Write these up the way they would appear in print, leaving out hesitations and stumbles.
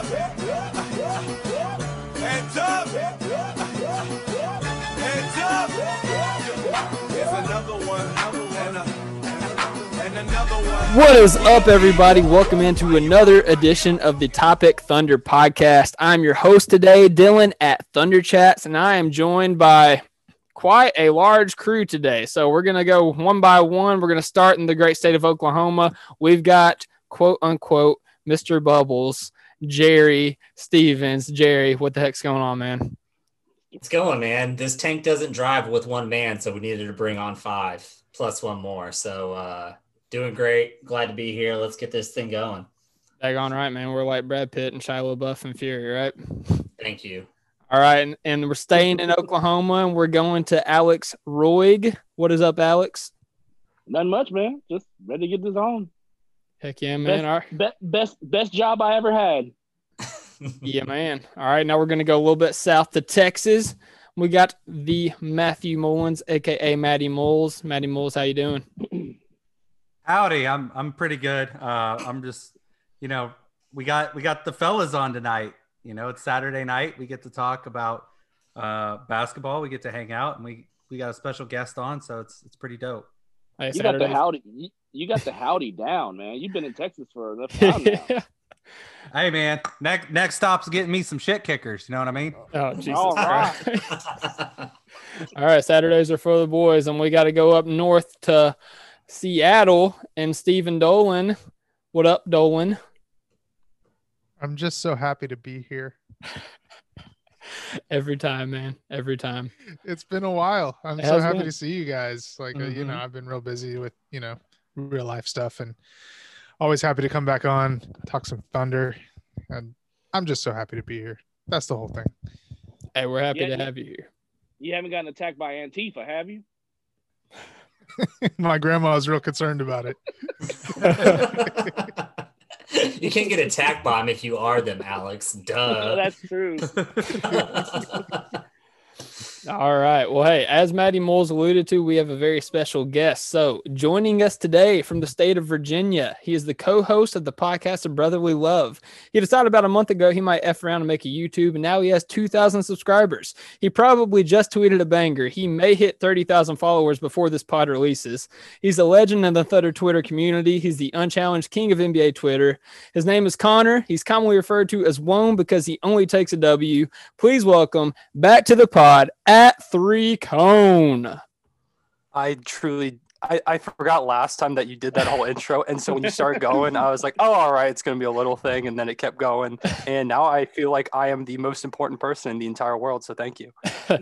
Hands up. Hands up. Here's another one. And another one. What is up, everybody? Welcome into another edition of the Topic Thunder podcast. I'm your host today, Dylan at Thunder Chats, and I am joined by quite a large crew today. So we're going to go one by one. We're going to start in the great state of Oklahoma. We've got, quote unquote, Mr. Bubbles, Jerry Stevens. Jerry, what the heck's going on, man? It's going, man. This tank doesn't drive with one man, so we needed to bring on 5 plus one more. So doing great. Glad to be here. Let's get this thing going. Daggone right, man. We're like Brad Pitt and Shia LaBeouf and Fury, right? Thank you. All right, and we're staying in Oklahoma, and we're going to Alex Roig. What is up, Alex? Nothing much, man. Just ready to get this on. Heck yeah, man. All right. Best job I ever had. Yeah, man. All right, now we're going to go a little bit south to Texas. We got the Matthew Mullins, a.k.a. Matty Moles. Matty Moles, how you doing? Howdy, I'm pretty good. I'm just, we got the fellas on tonight. It's Saturday night. We get to talk about basketball. We get to hang out, and we got a special guest on, so it's pretty dope. Hey, you got the howdy. You got the howdy down, man. You've been in Texas for enough time now. Hey, man. Next stop's getting me some shit kickers. You know what I mean? Oh, Jesus All right. Christ. All right, Saturdays are for the boys, and we got to go up north to Seattle and Stephen Dolan. What up, Dolan? I'm just so happy to be here. Every time, man. Every time. It's been a while. I'm so happy to see you guys. Like, I've been real busy with, real life stuff, and always happy to come back on, talk some Thunder. And I'm just so happy to be here. That's the whole thing. Hey, we're happy to have you here. You haven't gotten attacked by Antifa, have you? My grandma was real concerned about it. You can't get attacked by them if you are them, Alex. Duh. That's true. All right. Well, hey, as Matty Moles alluded to, we have a very special guest. So joining us today from the state of Virginia, he is the co-host of the podcast of Brotherly Love. He decided about a month ago he might F around and make a YouTube, and now he has 2,000 subscribers. He probably just tweeted a banger. He may hit 30,000 followers before this pod releases. He's a legend in the Thunder Twitter community. He's the unchallenged king of NBA Twitter. His name is Connor. He's commonly referred to as Wone because he only takes a W. Please welcome back to the pod at 3 Cone. I forgot last time that you did that whole intro, and so when you started going, I was like, oh, all right, it's going to be a little thing, and then it kept going, and now I feel like I am the most important person in the entire world, so thank you.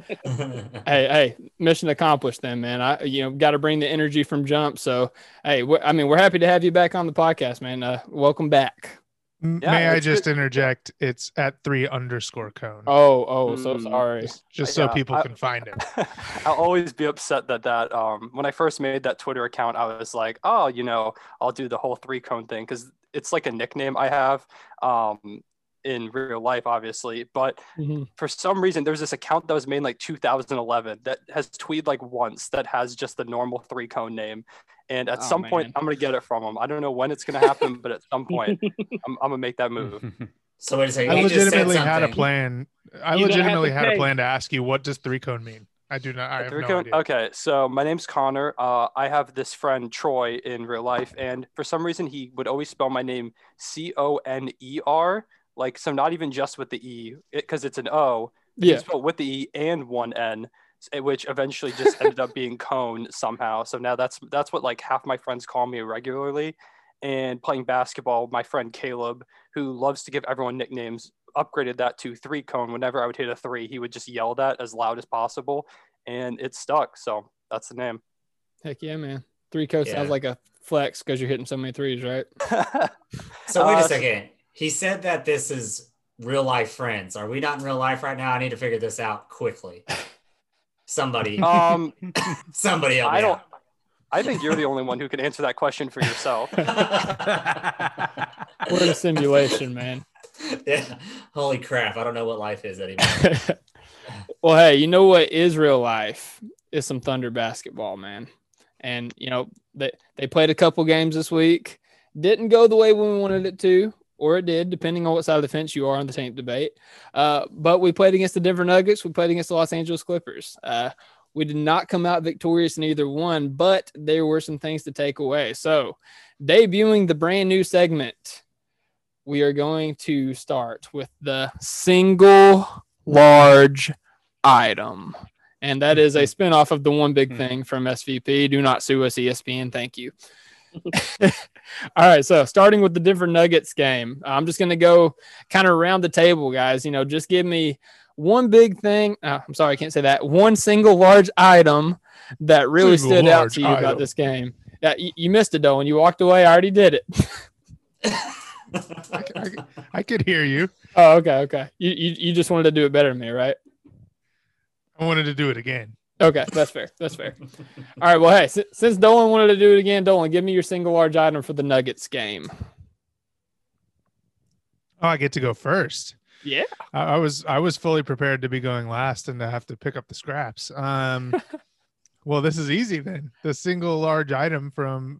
Hey, mission accomplished then, man. Got to bring the energy from jump, so, hey, we're happy to have you back on the podcast, man. Welcome back. Yeah, may I just interject? It's at 3_Cone. Oh, so sorry. Just so people can find it. I'll always be upset that when I first made that Twitter account, I was like, oh, I'll do the whole 3 Cone thing because it's like a nickname I have in real life, obviously. But for some reason, there's this account that was made in like 2011 that has tweeted like once that has just the normal 3 Cone name. And at some point, I'm going to get it from him. I don't know when it's going to happen, but at some point, I'm going to make that move. So wait a second. I legitimately had a plan. I legitimately had a plan to ask you, what does 3 Cone mean? I do not. I have no idea. Okay, so my name's Connor. I have this friend, Troy, in real life. And for some reason, he would always spell my name Coner. Like, so not even just with the E, because it's an O. Yeah. He spelled with the E and one N. Which eventually just ended up being Cone somehow. So now that's what like half my friends call me regularly. And playing basketball, my friend Caleb, who loves to give everyone nicknames, upgraded that to 3 Cone. Whenever I would hit a 3, he would just yell that as loud as possible, and it stuck. So that's the name. Heck yeah, man. 3 Cone sounds like a flex because you're hitting so many threes, right? So wait a second. He said that this is real life friends. Are we not in real life right now? I need to figure this out quickly. Somebody help me out. I think you're the only one who can answer that question for yourself. We're in a simulation, man. Yeah. Holy crap. I don't know what life is anymore. Well, hey, you know what is real life? Is some Thunder basketball, man. And, they played a couple games this week. Didn't go the way we wanted it to. or it did, depending on what side of the fence you are on the tank debate. But we played against the Denver Nuggets. We played against the Los Angeles Clippers. We did not come out victorious in either one, but there were some things to take away. So, debuting the brand new segment, we are going to start with the single large item. And that is a spinoff of the One Big Thing from SVP. Do not sue us, ESPN. Thank you. All right. So, starting with the Denver Nuggets game, I'm just going to go kind of around the table, guys. Just give me one big thing. I'm sorry, I can't say that. One single large item that really stood out to you about this game. Yeah, you missed it, though. When you walked away, I already did it. I could hear you. Oh, okay. You just wanted to do it better than me, right? I wanted to do it again. Okay, that's fair. All right, well, hey, since Dolan wanted to do it again, Dolan, give me your single large item for the Nuggets game. Oh, I get to go first. Yeah. I was fully prepared to be going last and to have to pick up the scraps. Well, this is easy then. The single large item from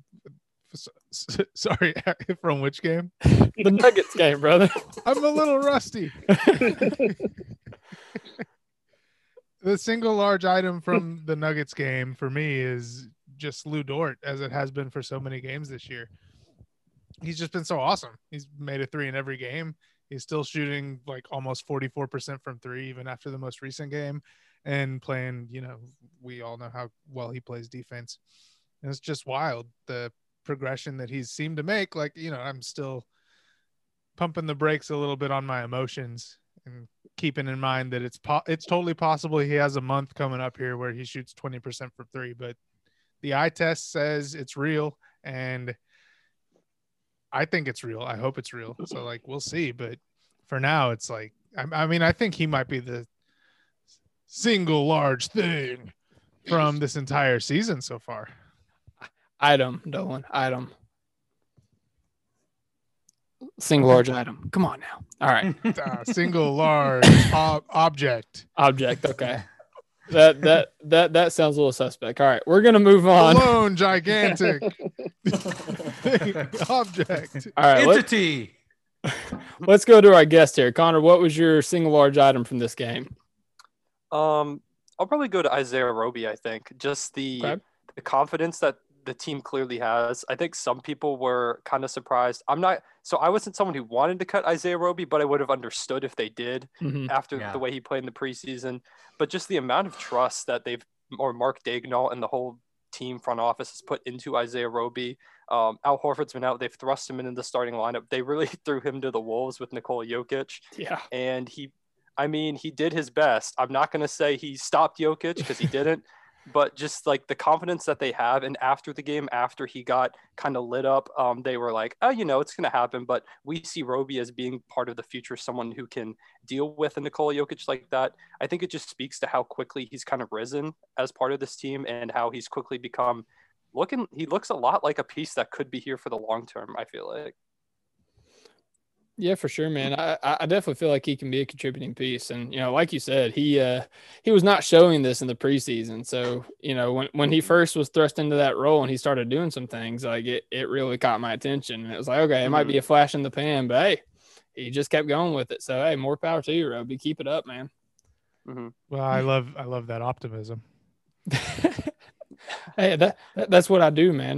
which game? The Nuggets game, brother. I'm a little rusty. The single large item from the Nuggets game for me is just Lou Dort, as it has been for so many games this year. He's just been so awesome. He's made a 3 in every game. He's still shooting like almost 44% from 3, even after the most recent game, and playing, we all know how well he plays defense. And it's just wild, the progression that he's seemed to make. Like, I'm still pumping the brakes a little bit on my emotions and keeping in mind that it's totally possible he has a month coming up here where he shoots 20% from 3, but the eye test says it's real, and I think it's real. I hope it's real. So we'll see. But for now, it's I think he might be the single large thing from this entire season so far. Item, Dolan. Item. Single large item. Come on now. All right. Single large object. Object. Okay. That sounds a little suspect. All right, we're gonna move on. Alone, gigantic object. All right, entity. Let's go to our guest here, Connor. What was your single large item from this game? I'll probably go to Isaiah Roby. I think just the confidence that the team clearly has. I think some people were kind of surprised. I wasn't someone who wanted to cut Isaiah Roby, but I would have understood if they did after the way he played in the preseason. But just the amount of trust that Mark Daigneault and the whole team front office has put into Isaiah Roby. Al Horford's been out. They've thrust him into the starting lineup. They really threw him to the wolves with Nikola Jokic. Yeah. And he did his best. I'm not going to say he stopped Jokic because he didn't. But just the confidence that they have, and after the game, after he got kind of lit up, they were like, oh, it's going to happen. But we see Roby as being part of the future, someone who can deal with a Nikola Jokic like that. I think it just speaks to how quickly he's kind of risen as part of this team and how he's quickly become he looks a lot like a piece that could be here for the long term, I feel like. Yeah, for sure, man. I definitely feel like he can be a contributing piece. And, like you said, he was not showing this in the preseason. So, when he first was thrust into that role and he started doing some things, it really caught my attention. And it was like, okay, it might be a flash in the pan, but hey, he just kept going with it. So, hey, more power to you, Roby. Keep it up, man. Mm-hmm. Well, I love that optimism. Hey, that's what I do, man.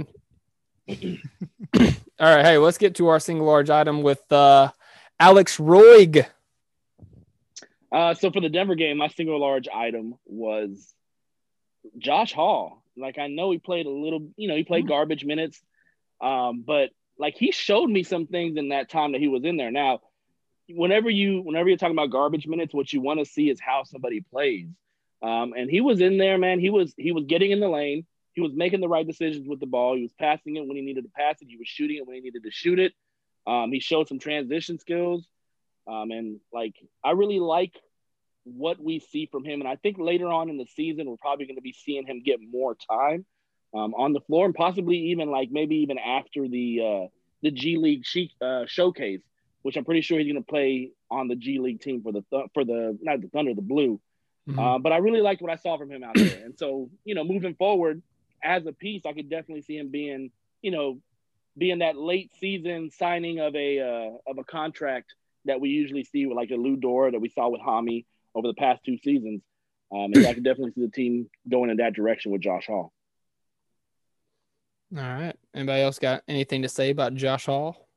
All right, hey, let's get to our single large item with Alex Roig. So for the Denver game, my single large item was Josh Hall. I know he played a little, he played garbage minutes, but he showed me some things in that time that he was in there. Now, whenever you're talking about garbage minutes, what you want to see is how somebody plays. And he was in there, man. He was getting in the lane. He was making the right decisions with the ball. He was passing it when he needed to pass it. He was shooting it when he needed to shoot it. He showed some transition skills. And I really like what we see from him. And I think later on in the season, we're probably going to be seeing him get more time on the floor, and possibly even maybe even after the G League showcase, which I'm pretty sure he's going to play on the G League team for not the Thunder, the Blue. Mm-hmm. But I really liked what I saw from him out there. And so, moving forward, as a piece, I could definitely see him being, being that late season signing of a contract that we usually see with like a Lou Dort that we saw with Hami over the past 2 seasons. And I can definitely see the team going in that direction with Josh Hall. All right. Anybody else got anything to say about Josh Hall?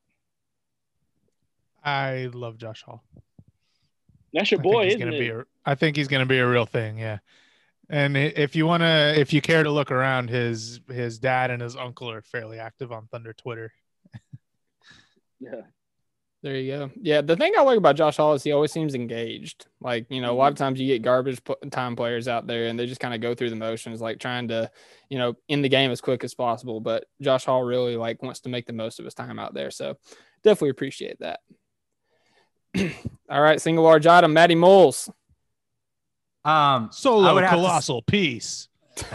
I love Josh Hall. That's your boy, isn't it? I think he's going to be a real thing. Yeah. And if you care to look around, his dad and his uncle are fairly active on Thunder Twitter. Yeah. There you go. Yeah, the thing I like about Josh Hall is he always seems engaged. Like, a lot of times you get garbage time players out there and they just kind of go through the motions, like trying to, end the game as quick as possible. But Josh Hall really wants to make the most of his time out there. So definitely appreciate that. All right, single large item, Matty Moles. Solo colossal piece.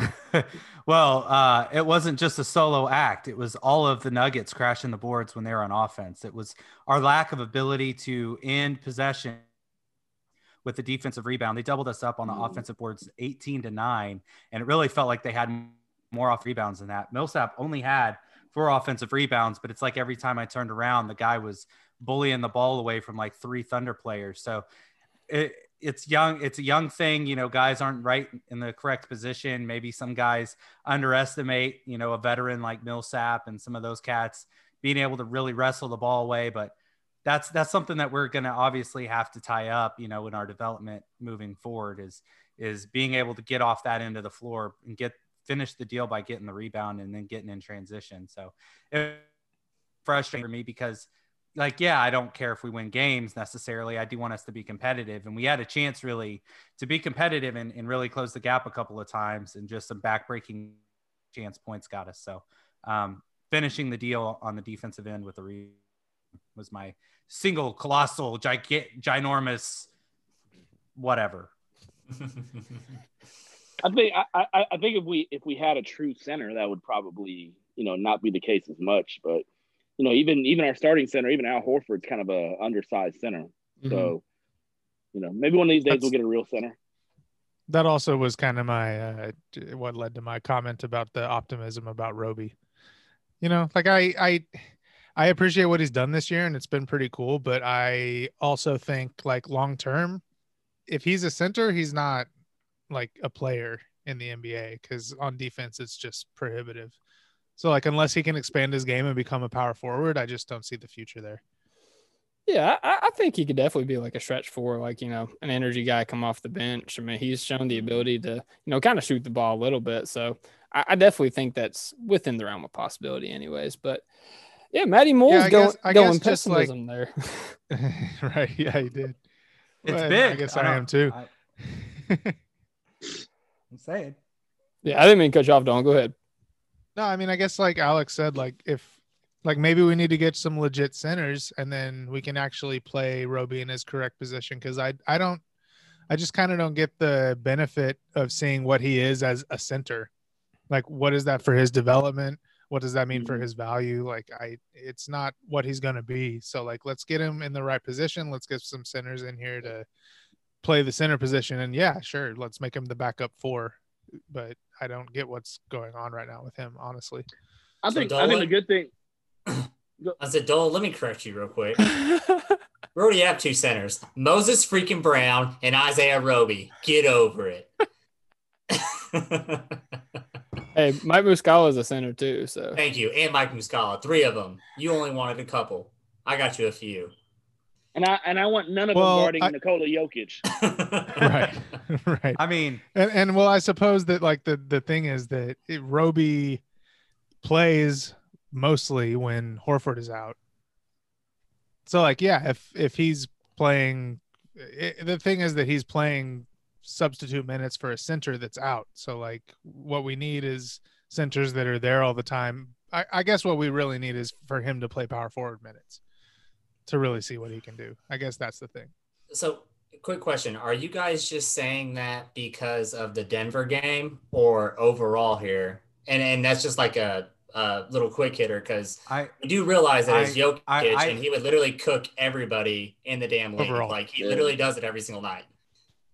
Well, it wasn't just a solo act. It was all of the Nuggets crashing the boards when they were on offense. It was our lack of ability to end possession with the defensive rebound. They doubled us up on the offensive boards 18-9, and it really felt like they had more off rebounds than that. Millsap only had 4 offensive rebounds, but it's like every time I turned around, the guy was bullying the ball away from like 3 Thunder players. So it's a young thing. Guys aren't right in the correct position. Maybe some guys underestimate, a veteran like Millsap and some of those cats being able to really wrestle the ball away. But that's something that we're going to obviously have to tie up, in our development moving forward is being able to get off that end of the floor and finish the deal by getting the rebound and then getting in transition. So it's frustrating for me because I don't care if we win games necessarily. I do want us to be competitive. And we had a chance really to be competitive and really close the gap a couple of times, and just some backbreaking chance points got us. So finishing the deal on the defensive end with the was my single colossal, ginormous, whatever. I think if we had a true center, that would probably, not be the case as much, but even our starting center, even Al Horford's kind of a undersized center. Mm-hmm. So, maybe one of these days we'll get a real center. That also was kind of my what led to my comment about the optimism about Roby. I appreciate what he's done this year, and it's been pretty cool. But I also think long term, if he's a center, he's not like a player in the NBA, because on defense it's just prohibitive. So, unless he can expand his game and become a power forward, I just don't see the future there. Yeah, I think he could definitely be a stretch 4, an energy guy come off the bench. I mean, he's shown the ability to, kind of shoot the ball a little bit. So, I definitely think that's within the realm of possibility anyways. But, yeah, Matty Moles going pessimism there. Right, yeah, he did. It's big. I guess I am too. I'm saying. Yeah, I didn't mean to cut you off, Don. Go ahead. No, I mean, I guess Alex said, if maybe we need to get some legit centers and then we can actually play Roby in his correct position. Cause I just kind of don't get the benefit of seeing what he is as a center. What is that for his development? What does that mean for his value? It's not what he's going to be. So let's get him in the right position. Let's get some centers in here to play the center position. And yeah, sure. Let's make him the backup 4. But I don't get what's going on right now with him, honestly. I think the good thing. I said, Dole, let me correct you real quick. We already have 2 centers, Moses freaking Brown and Isaiah Roby. Get over it. Hey, Mike Muscala is a center too. So thank you, and Mike Muscala, 3 of them. You only wanted a couple. I got you a few. And I want none of them guarding Nikola Jokic. Right. I mean, and I suppose that the thing is that Roby plays mostly when Horford is out. So if he's playing, the thing is that he's playing substitute minutes for a center that's out. So what we need is centers that are there all the time. I guess what we really need is for him to play power forward minutes to really see what he can do. I guess that's the thing. So quick question. Are you guys just saying that because of the Denver game or overall here? And that's just a little quick hitter, because I do realize that it's Jokic and he would literally cook everybody in the damn league. Overall. He literally does it every single night.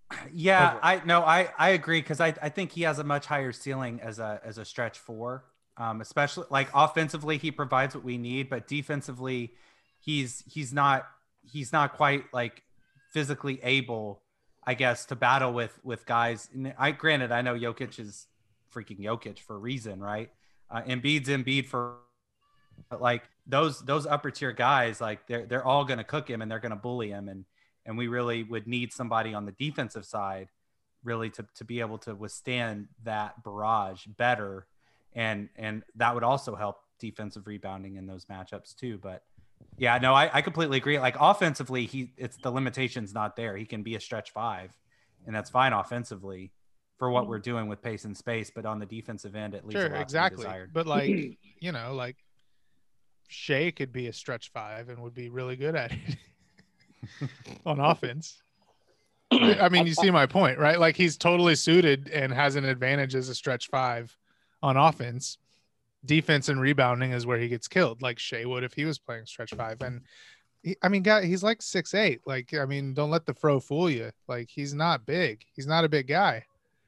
Yeah, I agree, because I think he has a much higher ceiling as a stretch 4 especially like offensively, he provides what we need, but defensively, he's not quite like physically able, I guess, to battle with guys. And I know Jokic is freaking Jokic for a reason, right? Embiid's Embiid for, but like those upper tier guys, like they're all going to cook him and they're going to bully him, and we really would need somebody on the defensive side really to be able to withstand that barrage better, and that would also help defensive rebounding in those matchups too. But yeah, no, I completely agree. Like offensively, it's the limitation's not there. He can be a stretch 5, and that's fine offensively for what we're doing with pace and space. But on the defensive end, it leaves a lot exactly. to be desired. But like like Shea could be a stretch 5 and would be really good at it on offense. I mean, you see my point, right? Like he's totally suited and has an advantage as a stretch 5 on offense. Defense and rebounding is where he gets killed, like Shea would if he was playing stretch 5. And he's like 6'8". Like, I mean, don't let the fro fool you. Like, he's not big. He's not a big guy.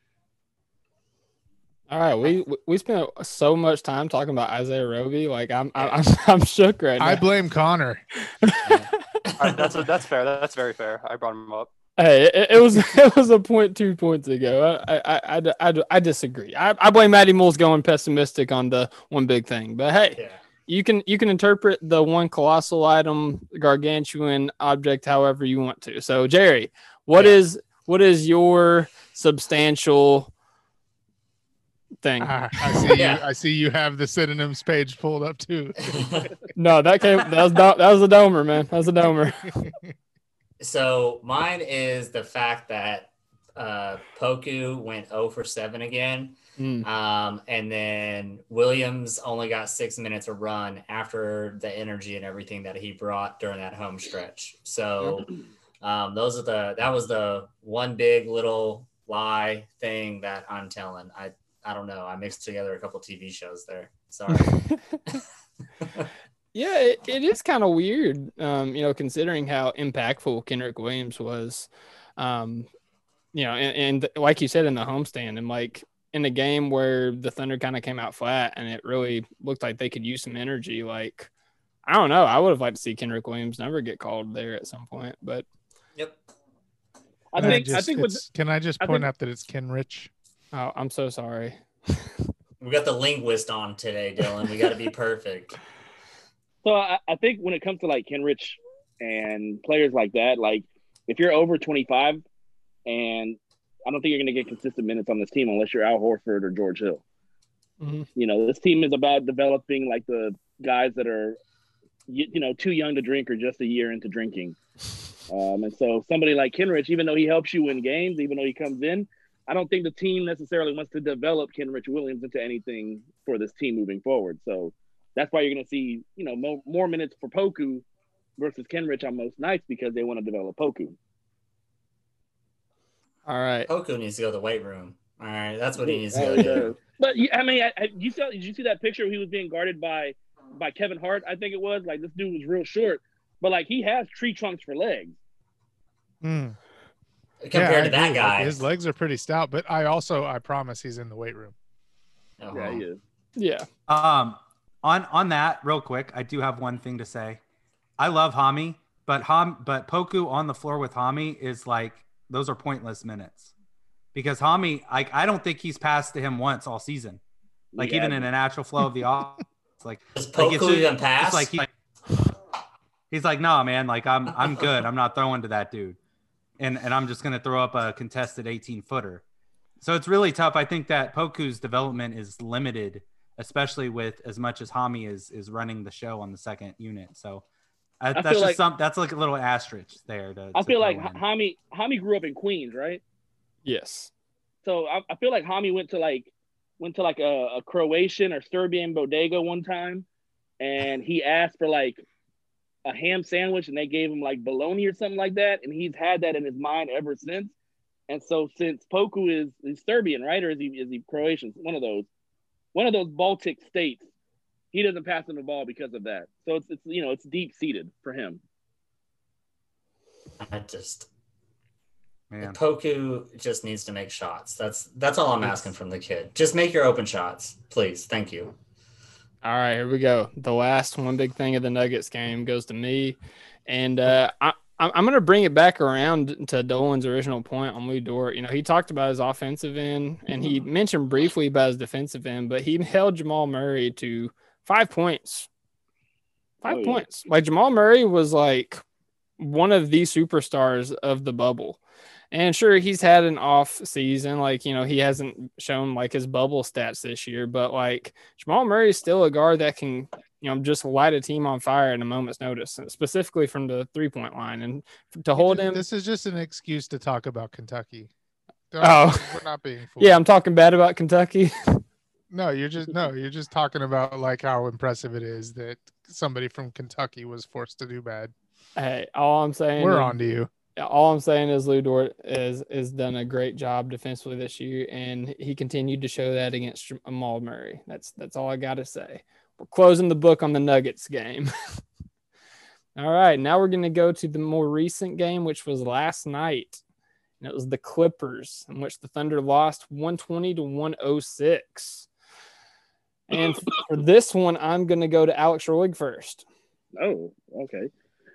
All right, we spent so much time talking about Isaiah Roby. Like, I'm shook right now. I blame Connor. Right, that's fair. That's very fair. I brought him up. Hey, it was a point 2 points ago. I disagree. I blame Matty Moles going pessimistic on the one big thing. But hey, you can interpret the one colossal item, gargantuan object, however you want to. So Jerry, what is your substantial thing? I see you have the synonyms page pulled up too. No, that was a domer, man. That was a domer. So mine is the fact that Poku went 0 for 7 again. And then Williams only got 6 minutes of run after the energy and everything that he brought during that home stretch. So that was the one big little lie thing that I'm telling. I don't know. I mixed together a couple TV shows there. Sorry. Yeah, it is kind of weird, considering how impactful Kenrich Williams was, and like you said, in the homestand, and like in a game where the Thunder kind of came out flat and it really looked like they could use some energy. Like, I don't know. I would have liked to see Kenrich Williams never get called there at some point, but. Yep. Can I just point out that it's Kenrich? Oh, I'm so sorry. We got the linguist on today, Dylan. We got to be perfect. So I think when it comes to like Kenrich and players like that, like if you're over 25, and I don't think you're going to get consistent minutes on this team unless you're Al Horford or George Hill. Mm-hmm. This team is about developing like the guys that are, too young to drink or just a year into drinking. And so somebody like Kenrich, even though he helps you win games, even though he comes in, I don't think the team necessarily wants to develop Kenrich Williams into anything for this team moving forward. So that's why you're going to see, more minutes for Poku versus Kenrich on most nights because they want to develop Poku. All right. Poku needs to go to the weight room. All right. That's what he needs to go do. But, I mean, did you see that picture where he was being guarded by Kevin Hart, I think it was? Like, this dude was real short. But, like, he has tree trunks for legs. Compared to that guy. His legs are pretty stout. But I promise he's in the weight room. Uh-huh. Yeah, he is. Yeah. On that, real quick, I do have one thing to say. I love Hami, but Poku on the floor with Hami is like, those are pointless minutes. Because Hami, I don't think he's passed to him once all season. Like, even in a natural flow of the offense. Like, does Poku even pass? He's like, no, man, like, I'm good. I'm not throwing to that dude. And I'm just going to throw up a contested 18-footer. So it's really tough. I think that Poku's development is limited, especially with as much as Hami is running the show on the second unit. So that's like a little asterisk there. I feel like Hami grew up in Queens, right? Yes. So I feel like Hami went to a Croatian or Serbian bodega one time, and he asked for like a ham sandwich, and they gave him like bologna or something like that, and he's had that in his mind ever since. And so since Poku is Serbian, right, or is he Croatian? One of those Baltic states. He doesn't pass him the ball because of that. So it's deep seated for him. Poku just needs to make shots. That's all I'm asking from the kid. Just make your open shots, please. Thank you. All right, here we go. The last one big thing of the Nuggets game goes to me. And I'm going to bring it back around to Dolan's original point on Lou Dort. You know, he talked about his offensive end, and he mentioned briefly about his defensive end, but he held Jamal Murray to 5 points. 5 points. Like, Jamal Murray was like one of the superstars of the bubble. And sure, he's had an off season. Like, you know, he hasn't shown like his bubble stats this year, but like Jamal Murray is still a guard that can, you know, just light a team on fire in a moment's notice, specifically from the 3-point line. And to hold him. This is just an excuse to talk about Kentucky. We're not being fooled. Yeah, I'm talking bad about Kentucky. No, you're just talking about like how impressive it is that somebody from Kentucky was forced to do bad. Hey, all I'm saying we're on to you. All I'm saying is Lou Dort is done a great job defensively this year, and he continued to show that against Jamal Murray. That's all I got to say. We're closing the book on the Nuggets game. All right, now we're going to go to the more recent game, which was last night. And it was the Clippers, in which the Thunder lost 120-106. And for this one, I'm going to go to Alex Roig first. Oh, okay.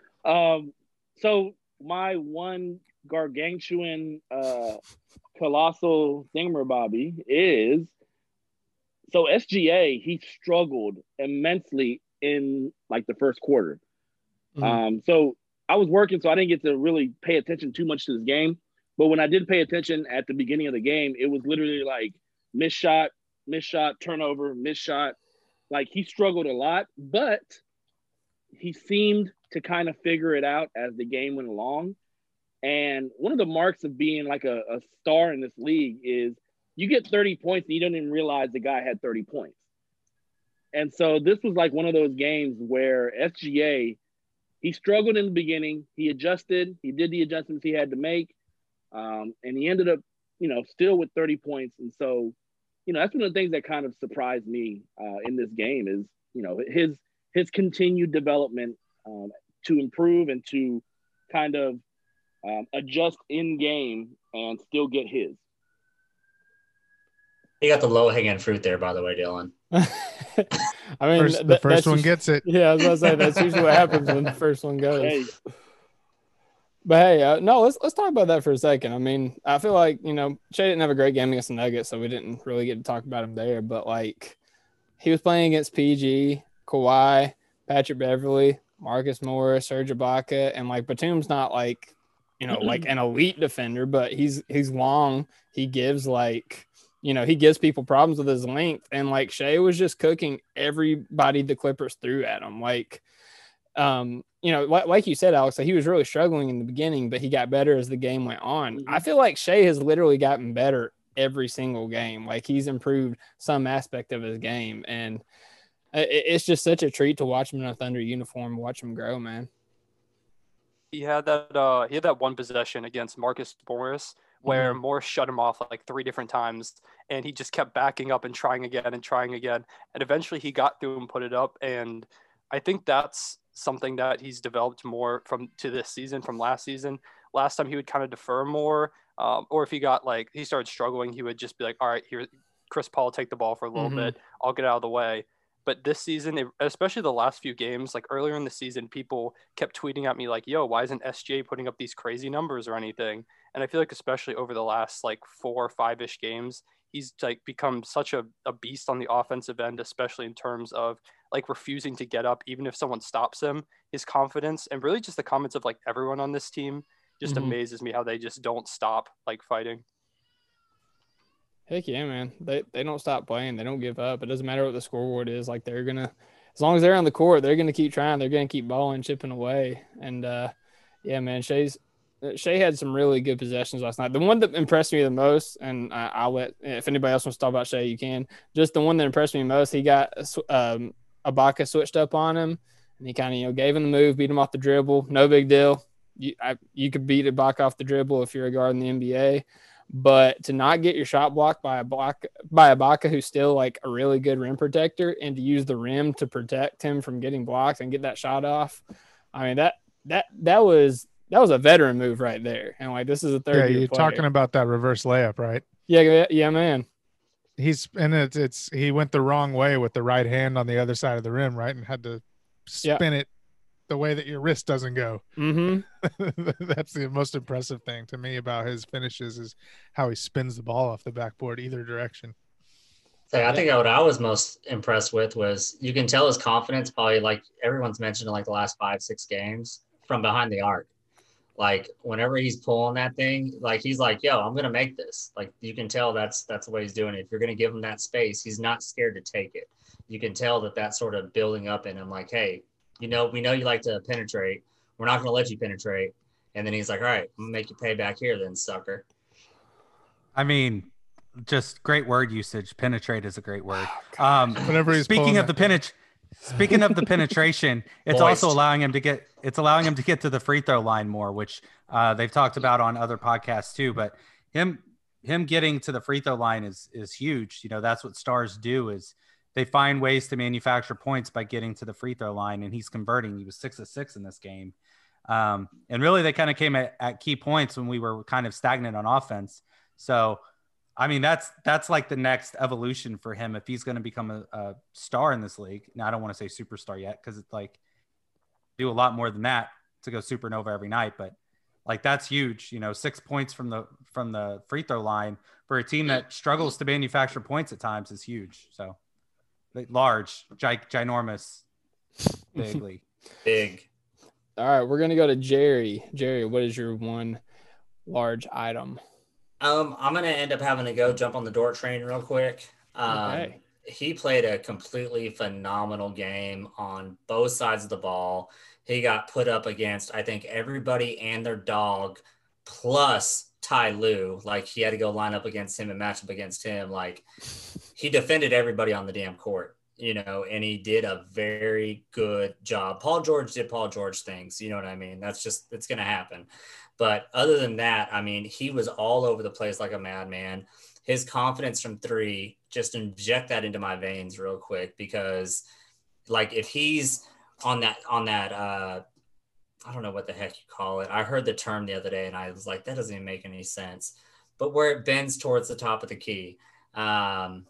So my one gargantuan colossal thingamabobby is so SGA, he struggled immensely in like the first quarter. So I was working, so I didn't get to really pay attention too much to this game. But when I did pay attention at the beginning of the game, it was literally like missed shot, turnover, missed shot. Like he struggled a lot, but he seemed to kind of figure it out as the game went along. And one of the marks of being like a star in this league is you get 30 points and you don't even realize the guy had 30 points. And so this was like one of those games where SGA, he struggled in the beginning. He adjusted. He did the adjustments he had to make. And he ended up, you know, still with 30 points. And so, you know, that's one of the things that kind of surprised me in this game is, you know, his continued development to improve and to kind of adjust in game and still get his. He got the low-hanging fruit there, by the way, Dylan. I mean, the first one gets it. Yeah, I was about to say that's usually what happens when the first one goes. Hey. But hey, no, let's talk about that for a second. I mean, I feel like, you know, Shai didn't have a great game against the Nuggets, so we didn't really get to talk about him there. But like, he was playing against PG, Kawhi, Patrick Beverly, Marcus Morris, Serge Ibaka, and like Batum's not like, you know, like an elite defender, but he's long. He gives like, you know, he gives people problems with his length, and like Shai was just cooking everybody the Clippers threw at him. Like, you know, like you said, Alex, like he was really struggling in the beginning, but he got better as the game went on. I feel like Shai has literally gotten better every single game. Like he's improved some aspect of his game, and it's just such a treat to watch him in a Thunder uniform, watch him grow, man. He had that one possession against Marcus Morris where Morris shut him off like 3 different times, and he just kept backing up and trying again. And eventually he got through and put it up. And I think that's something that he's developed more to this season from last season. Last time he would kind of defer more, or if he started struggling, he would just be like, all right, here, Chris Paul, take the ball for a little bit. I'll get out of the way. But this season, especially the last few games, like earlier in the season, people kept tweeting at me like, yo, why isn't SGA putting up these crazy numbers or anything? And I feel like especially over the last like 4 or 5-ish games, he's like become such a beast on the offensive end, especially in terms of like refusing to get up, even if someone stops him. His confidence and really just the comments of like everyone on this team just amazes me how they just don't stop like fighting. Heck yeah, man. They don't stop playing. They don't give up. It doesn't matter what the scoreboard is. Like they're going to, as long as they're on the court, they're going to keep trying. They're going to keep balling, chipping away. And yeah, man, Shai had some really good possessions last night. The one that impressed me the most, and I'll let, if anybody else wants to talk about Shai, you can. Just the one that impressed me most, he got Ibaka switched up on him, and he kind of, you know, gave him the move, beat him off the dribble. No big deal. You could beat Ibaka off the dribble if you're a guard in the NBA. But to not get your shot blocked by Ibaka, who's still like a really good rim protector, and to use the rim to protect him from getting blocked and get that shot off, I mean that was a veteran move right there. And like this is a third year you're player. talking about that reverse layup, right? Yeah, man. he went the wrong way with the right hand on the other side of the rim, right, and had to spin it the way that your wrist doesn't go. That's the most impressive thing to me about his finishes is how he spins the ball off the backboard either direction. So I think what I was most impressed with was you can tell his confidence, probably like everyone's mentioned in like the last 5-6 games, from behind the arc. Like whenever he's pulling that thing, like he's like, yo, I'm going to make this. Like you can tell that's the way he's doing it. If you're going to give him that space, he's not scared to take it. You can tell that that's sort of building up in him. Like, hey, we know you like to penetrate. We're not going to let you penetrate. And then he's like, all right, I'm going to make you pay back here then, sucker. I mean, just great word usage. Penetrate is a great word. Whenever he's speaking of the penetration, it's also allowing him to get to the free throw line more, which they've talked about on other podcasts too. But him getting to the free throw line is huge. You know, that's what stars do, is they find ways to manufacture points by getting to the free throw line, and he's converting. He was 6 of 6 in this game. And really they kind of came at key points when we were kind of stagnant on offense. So, I mean, that's like the next evolution for him if he's going to become a star in this league. Now, I don't want to say superstar yet, because it's like do a lot more than that to go supernova every night. But like that's huge. You know, 6 points from the free throw line for a team that struggles to manufacture points at times is huge. So large, ginormous, bigly. Big. All right, we're gonna go to Jerry. Jerry, what is your one large item? I'm going to end up having to go jump on the Dort train real quick. Okay. He played a completely phenomenal game on both sides of the ball. He got put up against, I think, everybody and their dog, plus Ty Lue. Like, he had to go line up against him and match up against him. Like, he defended everybody on the damn court, you know, and he did a very good job. Paul George did Paul George things. You know what I mean? It's going to happen. But other than that, I mean, he was all over the place like a madman. His confidence from three, just inject that into my veins real quick, because like if he's on that, I don't know what the heck you call it. I heard the term the other day and I was like, that doesn't even make any sense. But where it bends towards the top of the key. Above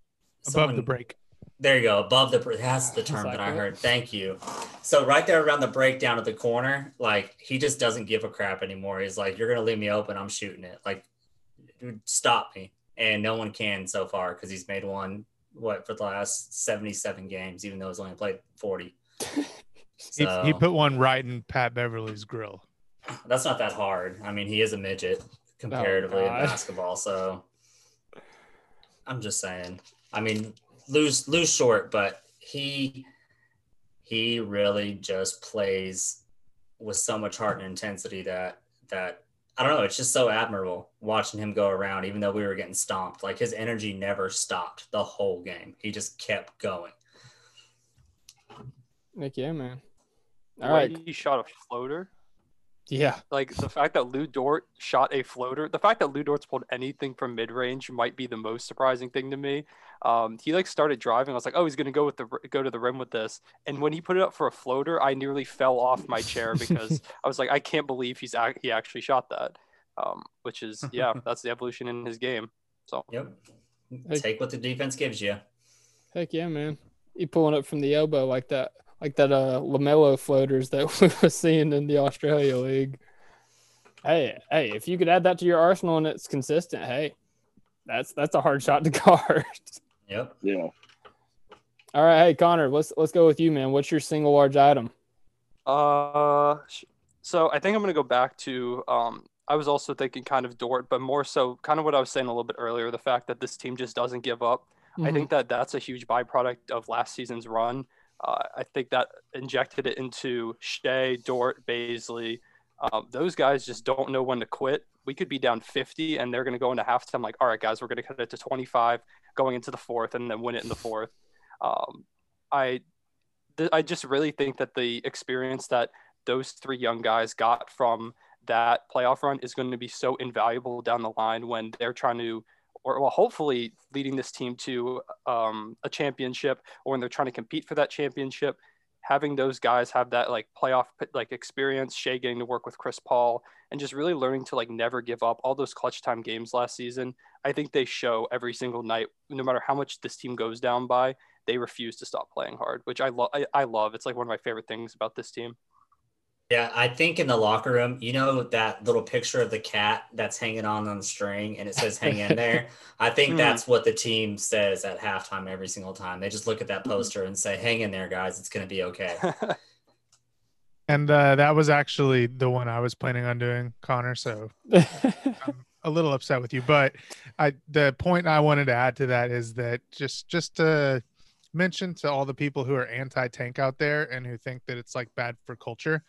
the break. There you go. Above the, that's the term that I heard. Thank you. So right there around the break down at the corner, like he just doesn't give a crap anymore. He's like, you're going to leave me open. I'm shooting it. Like, dude, stop me. And no one can so far, because he's made one, for the last 77 games, even though he's only played 40. So, he put one right in Pat Beverly's grill. That's not that hard. I mean, he is a midget comparatively in basketball. So I'm just saying, I mean, lose short, but he really just plays with so much heart and intensity that I don't know, it's just so admirable watching him go around, even though we were getting stomped. Like his energy never stopped the whole game. He just kept going. Heck yeah, man. All right. He shot a floater. Yeah. Like the fact that Lou Dort shot a floater, the fact that Lou Dort's pulled anything from mid-range might be the most surprising thing to me. He like started driving. I was like, oh, he's going to go to the rim with this. And when he put it up for a floater, I nearly fell off my chair because I was like, I can't believe he actually shot that. Which is, yeah, that's the evolution in his game. So, yep. Take what the defense gives you. Heck yeah, man. He pulling up from the elbow like that LaMelo floaters that we were seeing in the Australia League. Hey, if you could add that to your arsenal and it's consistent, hey, that's a hard shot to guard. Yep. Yeah. All right, hey Connor, let's go with you, man. What's your single large item? So I think I'm gonna go back to I was also thinking kind of Dort, but more so kind of what I was saying a little bit earlier, the fact that this team just doesn't give up. Mm-hmm. I think that's a huge byproduct of last season's run. I think that injected it into Shea, Dort, Bazley. Those guys just don't know when to quit. We could be down 50 and they're going to go into halftime like, all right, guys, we're going to cut it to 25 going into the fourth and then win it in the fourth. I just really think that the experience that those three young guys got from that playoff run is going to be so invaluable down the line when they're trying to, or well, hopefully leading this team to a championship, or when they're trying to compete for that championship. having those guys have that like playoff like experience, Shea getting to work with Chris Paul, and just really learning to like never give up. All those clutch time games last season, I think they show every single night, no matter how much this team goes down by, they refuse to stop playing hard, which I love. It's like one of my favorite things about this team. Yeah, I think in the locker room, you know, that little picture of the cat that's hanging on the string and it says hang in there. I think that's what the team says at halftime every single time. They just look at that poster and say, hang in there, guys. It's going to be okay. And that was actually the one I was planning on doing, Connor. So I'm a little upset with you. But the point I wanted to add to that is that just to mention to all the people who are anti-tank out there and who think that it's like bad for culture,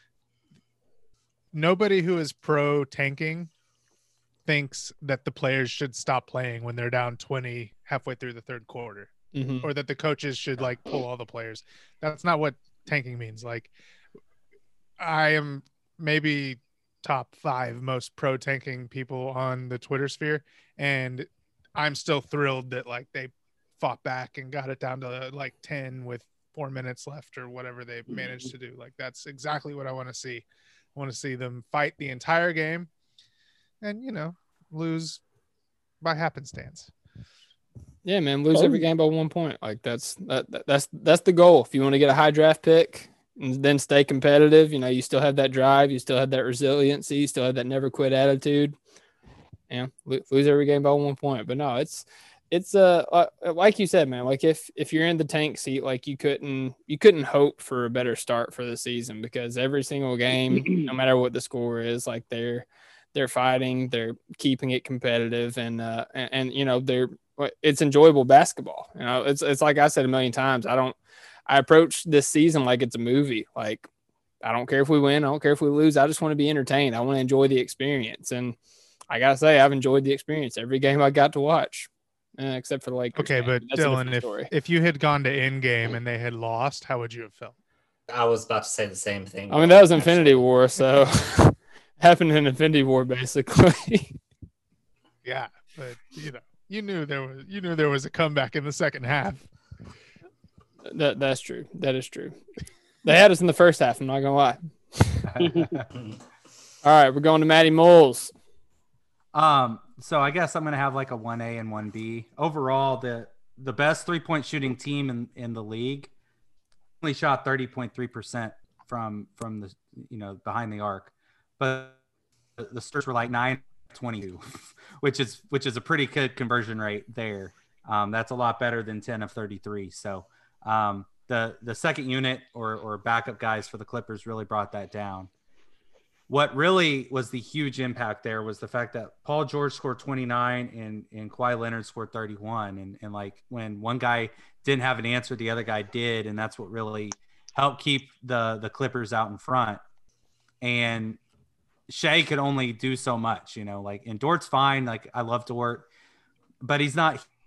nobody who is pro tanking thinks that the players should stop playing when they're down 20 halfway through the third quarter, or that the coaches should like pull all the players. That's not what tanking means. Like, I am maybe top 5 most pro tanking people on the Twitter sphere, and I'm still thrilled that like they fought back and got it down to like 10 with 4 minutes left or whatever they managed to do. Like, that's exactly what I want to see. I want to see them fight the entire game and, you know, lose by happenstance. Yeah, man, lose every game by 1 point. Like that's the goal. If you want to get a high draft pick and then stay competitive, you know, you still have that drive, you still have that resiliency, you still have that never quit attitude. Yeah, lose every game by 1 point. But no, it's like you said, man, like if you're in the tank seat, like you couldn't hope for a better start for the season, because every single game, no matter what the score is, like they're fighting, they're keeping it competitive, and you know, it's enjoyable basketball. You know, it's like I said a million times, I approach this season like it's a movie. Like, I don't care if we win, I don't care if we lose, I just want to be entertained. I want to enjoy the experience, and I gotta say, I've enjoyed the experience every game I got to watch. Except for the Lakers. Okay, but Dylan, if you had gone to Endgame and they had lost, how would you have felt? I was about to say the same thing. I mean, that was Infinity War, so happened in Infinity War, basically. Yeah, but you knew there was a comeback in the second half. That's true. That is true. They had us in the first half. I'm not gonna lie. All right, we're going to Matty Moles. So I guess I'm going to have like a 1A and 1B. Overall, the best 3-point shooting team in the league only shot 30.3% from the, you know, behind the arc, but the Spurs were like 9-22, which is a pretty good conversion rate there. That's a lot better than 10 of 33. So the second unit or backup guys for the Clippers really brought that down. What really was the huge impact there was the fact that Paul George scored 29 and Kawhi Leonard scored 31. And like when one guy didn't have an answer, the other guy did. And that's what really helped keep the Clippers out in front. And Shea could only do so much, you know, like, and Dort's fine. Like, I love Dort, but he's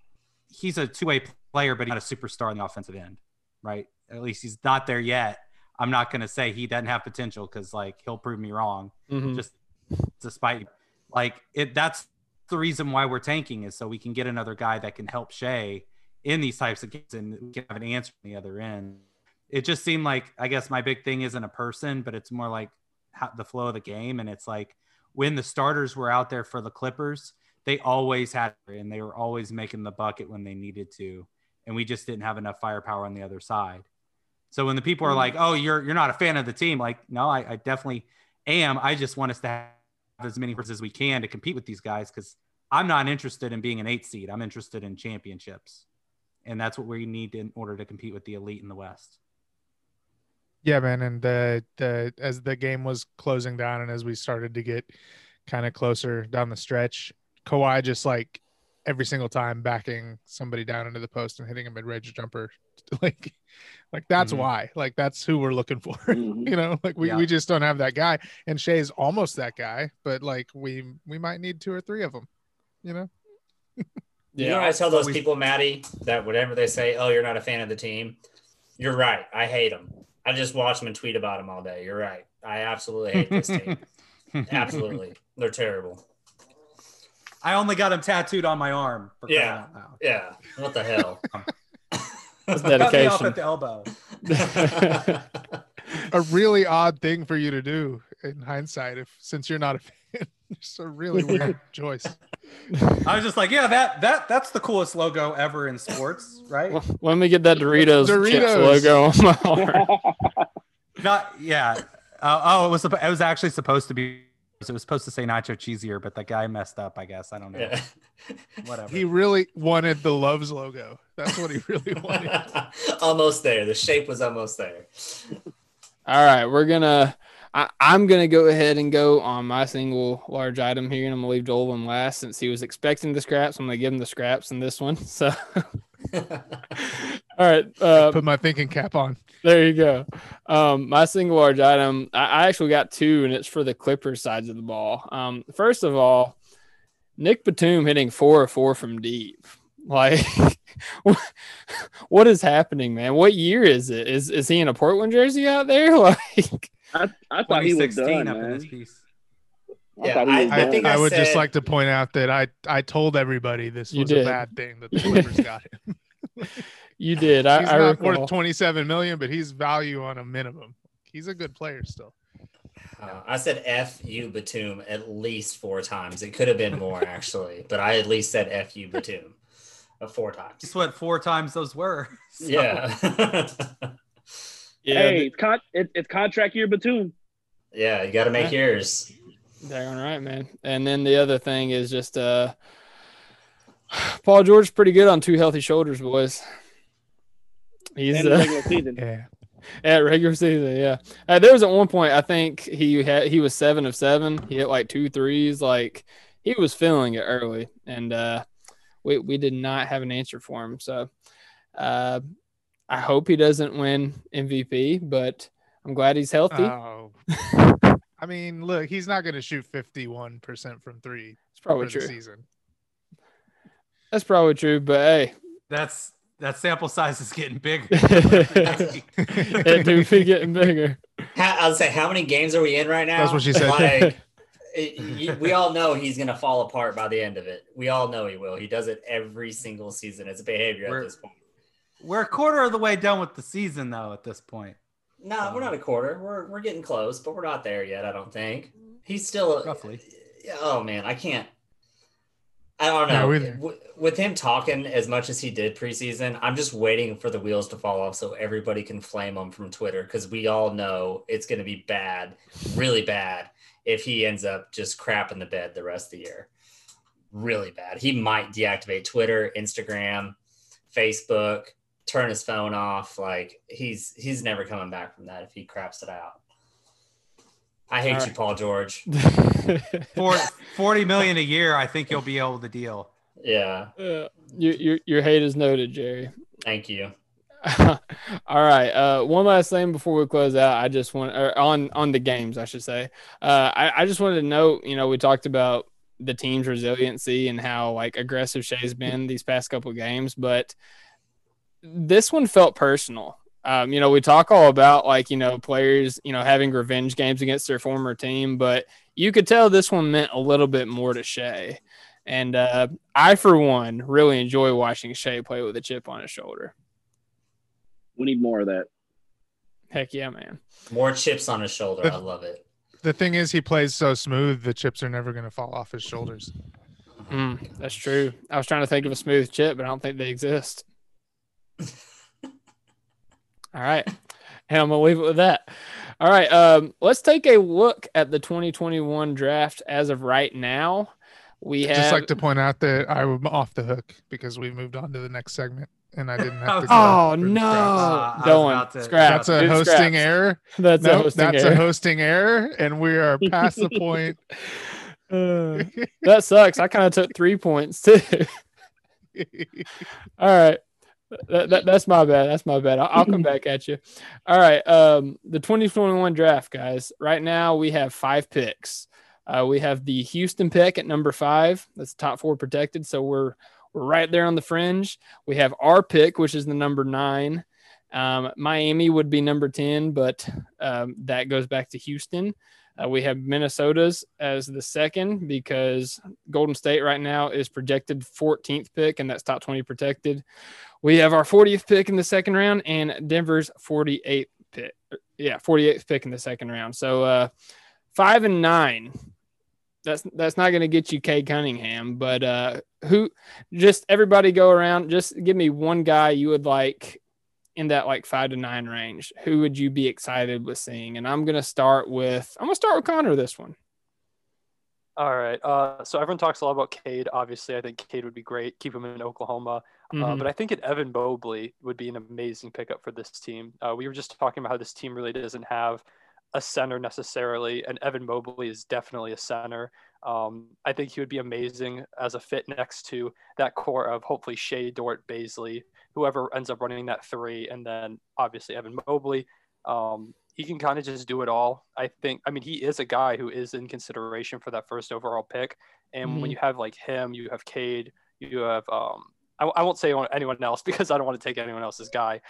a two-way player, but he's not a superstar on the offensive end, right? At least he's not there yet. I'm not going to say he doesn't have potential, because like he'll prove me wrong. Just despite like it, that's the reason why we're tanking, is so we can get another guy that can help Shea in these types of games and we can have an answer on the other end. It just seemed like, I guess my big thing isn't a person, but it's more like the flow of the game. And it's like when the starters were out there for the Clippers, they always had, and they were always making the bucket when they needed to. And we just didn't have enough firepower on the other side. So when the people are like, oh, you're not a fan of the team, like, no, I definitely am. I just want us to have as many as we can to compete with these guys, because I'm not interested in being an 8 seed. I'm interested in championships. And that's what we need in order to compete with the elite in the West. Yeah, man. And as the game was closing down and as we started to get kind of closer down the stretch, Kawhi just like every single time backing somebody down into the post and hitting a mid-range jumper. Like that's why, like, that's who we're looking for. You know, like we just don't have that guy, and Shea's almost that guy, but like we might need 2 or 3 of them, you know? You know, I tell those people, Maddie, that whatever they say, oh, you're not a fan of the team. You're right. I hate them. I just watch them and tweet about them all day. You're right. I absolutely hate this team. Absolutely. They're terrible. I only got them tattooed on my arm. Yeah. What the hell? That's dedication. Cut me off at the elbow. A really odd thing for you to do in hindsight, since you're not a fan. It's a really weird choice. I was just like, yeah, that's the coolest logo ever in sports, right? Well, let me get that Doritos chips logo on my arm. It was actually supposed to be. It was supposed to say nacho cheesier, but that guy messed up, I guess. I don't know. Yeah. Whatever. He really wanted the Loves logo. That's what he really wanted. Almost there. The shape was almost there. All right, I'm gonna go ahead and go on my single large item here, and I'm gonna leave Dolan last since he was expecting the scraps. I'm gonna give him the scraps in this one. So, all right, put my thinking cap on. There you go. My single large item, I actually got two, and it's for the Clippers sides of the ball. First of all, Nick Batum hitting 4 of 4 from deep. Like, what is happening, man? What year is it? Is he in a Portland jersey out there? Like, I thought he was done, up man. in this piece. Yeah, I think I would just like to point out that I told everybody this was a bad thing that the Clippers got him. You did. He's not worth $27 million, but he's value on a minimum. He's a good player still. I said F you Batum at least 4 times. It could have been more actually, but I at least said F you Batum 4 times. That's what 4 times those were. So. Yeah. Yeah. Hey, it's contract year Batum. Yeah, you got to make yours. Dang right, man. And then the other thing is just Paul George's pretty good on 2 healthy shoulders, boys. He's regular season. Yeah. At regular season, yeah. There was at one point I think he was 7 of 7. He hit like 2 threes. Like he was feeling it early, and we did not have an answer for him. So I hope he doesn't win MVP, but I'm glad he's healthy. Oh. I mean, look, he's not going to shoot 51% from 3. It's probably for true. The season. That's probably true, but hey, that sample size is getting bigger. It do be getting bigger. I'll say, how many games are we in right now? That's what she said. Like, we all know he's going to fall apart by the end of it. We all know he will. He does it every single season. It's a behavior at this point. We're a quarter of the way done with the season, though, at this point. No, we're not a quarter. We're getting close, but we're not there yet, I don't think. He's still roughly. Oh, man, I don't know. No, with him talking as much as he did preseason, I'm just waiting for the wheels to fall off so everybody can flame him from Twitter, because we all know it's going to be bad, really bad, if he ends up just crapping the bed the rest of the year. Really bad. He might deactivate Twitter, Instagram, Facebook, turn his phone off. Like he's never coming back from that if he craps it out. I hate you, Paul George. For $40 million a year, I think you'll be able to deal. Yeah. Your hate is noted, Jerry. Thank you. All right. One last thing before we close out. I just want on the games, I should say. I just wanted to note, we talked about the team's resiliency and how like aggressive Shea's been these past couple of games, but this one felt personal. We talk all about players, having revenge games against their former team, but you could tell this one meant a little bit more to Shea. And I, for one, really enjoy watching Shea play with a chip on his shoulder. We need more of that. Heck yeah, man. More chips on his shoulder. I love it. The thing is, he plays so smooth, the chips are never going to fall off his shoulders. That's true. I was trying to think of a smooth chip, but I don't think they exist. All right. And I'm going to leave it with that. All right. Let's take a look at the 2021 draft as of right now. We have just like to point out that I'm off the hook because we moved on to the next segment and I didn't have to go. Oh, no. Scrap. That's a hosting error. That's a hosting error. And we are past the point. That sucks. I kind of took 3 points too. All right. That's my bad. I'll come back at you. All right. The 2021 draft, guys. Right now we have 5 picks. We have the Houston pick at number 5. That's top 4 protected. So we're right there on the fringe. We have our pick, which is the number 9. Miami would be number 10, but that goes back to Houston. We have Minnesota's as the second because Golden State right now is projected 14th pick, and that's top 20 protected. We have our 40th pick in the second round and Denver's 48th pick. Yeah, 48th pick in the second round. So 5 and 9. That's not going to get you Cade Cunningham, but just everybody go around. Just give me one guy you would like in that like 5 to 9 range. Who would you be excited with seeing? And I'm going to start with Connor this one. All right. So everyone talks a lot about Cade. Obviously, I think Cade would be great. Keep him in Oklahoma. But I think Evan Mobley would be an amazing pickup for this team. We were just talking about how this team really doesn't have a center necessarily, and Evan Mobley is definitely a center. I think he would be amazing as a fit next to that core of hopefully Shea, Dort, Baisley, whoever ends up running that 3, and then obviously Evan Mobley. He can kind of just do it all. I mean, he is a guy who is in consideration for that first overall pick. And when you have like him, you have Cade, you have, I won't say anyone else because I don't want to take anyone else's guy.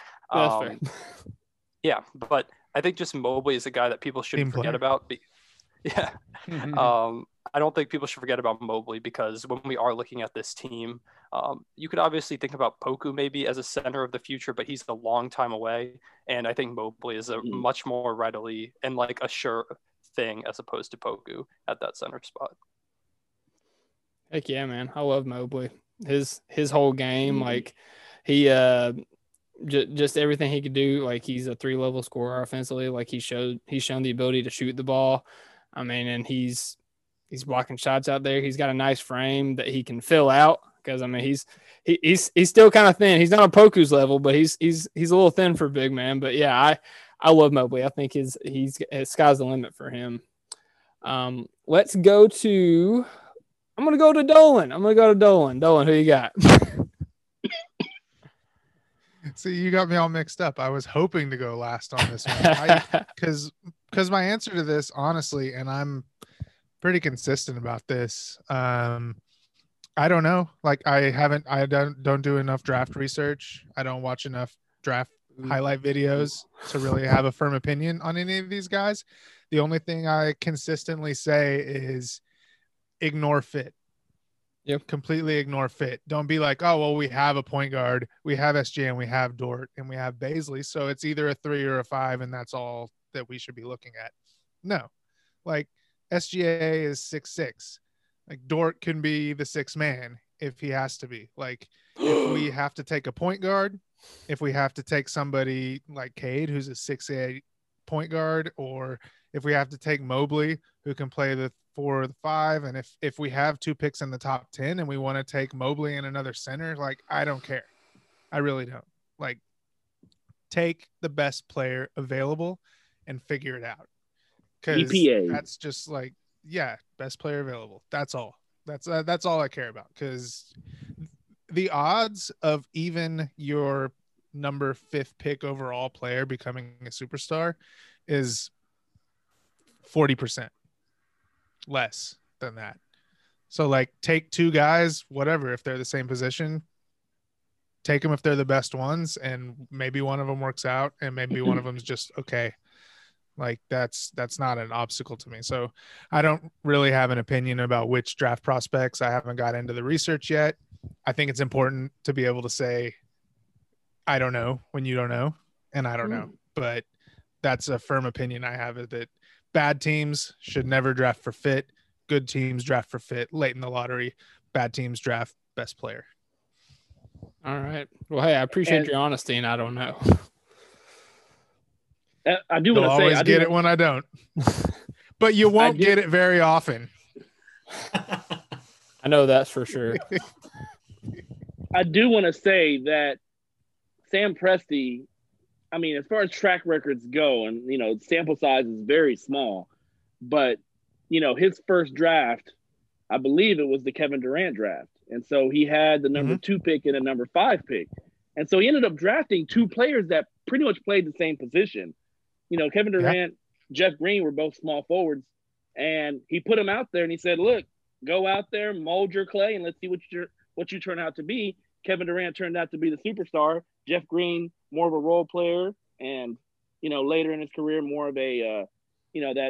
Yeah, but I think just Mobley is a guy that people shouldn't forget about. Yeah. I don't think people should forget about Mobley because when we are looking at this team, you could obviously think about Poku maybe as a center of the future, but he's a long time away. And I think Mobley is a much more readily and like a sure thing as opposed to Poku at that center spot. Heck yeah, man. I love Mobley. His whole game, like he just everything he could do. Like he's a 3-level scorer offensively. Like he's shown the ability to shoot the ball. I mean, and he's blocking shots out there. He's got a nice frame that he can fill out because I mean he's still kind of thin. He's not on Poku's level, but he's a little thin for a big man. But yeah, I love Mobley. I think his sky's the limit for him. Let's go to. I'm gonna go to Dolan. Dolan, who you got? See, you got me all mixed up. I was hoping to go last on this one because my answer to this, honestly, and I'm pretty consistent about this. I don't know. Like I don't do enough draft research. I don't watch enough draft highlight videos to really have a firm opinion on any of these guys. The only thing I consistently say is ignore fit. Yep. Completely ignore fit. Don't be like, oh, well, we have a point guard, we have SGA, and we have Dort, and we have Baisley. So it's either a 3 or a 5, and that's all that we should be looking at. No. Like SGA is 6'6". Like Dort can be the 6th man if he has to be. Like if we have to take a point guard, if we have to take somebody like Cade, who's a 6'8" point guard, or if we have to take Mobley, who can play the 4 or the 5, and if we have 2 picks in the top 10 and we want to take Mobley and another center, like I don't care. I really don't. Like take the best player available and figure it out. Because that's just like, yeah, best player available. That's all. That's all I care about. Because the odds of even your number 5th pick overall player becoming a superstar is 40% less than that. So like take 2 guys, whatever, if they're the same position, take them if they're the best ones, and maybe one of them works out and maybe one of them's just okay. Like that's not an obstacle to me. So I don't really have an opinion about which draft prospects. I haven't got into the research yet. I think it's important to be able to say I don't know when you don't know, and I don't know. But that's a firm opinion I have, is that bad teams should never draft for fit. Good teams draft for fit late in the lottery. Bad teams draft best player. All right. Well, hey, I appreciate your honesty, and I don't know. I do want to say always get it when I don't, but you won't get it very often. I know that's for sure. I do want to say that Sam Presti, I mean, as far as track records go, and, you know, sample size is very small, but, you know, his first draft, I believe it was the Kevin Durant draft. And so he had the number 2 pick and a number 5 pick. And so he ended up drafting 2 players that pretty much played the same position. You know, Kevin Durant, Jeff Green were both small forwards, and he put them out there and he said, look, go out there, mold your clay, and let's see what you turn out to be. Kevin Durant turned out to be the superstar. Jeff Green, more of a role player, and, you know, later in his career, more of a, you know, that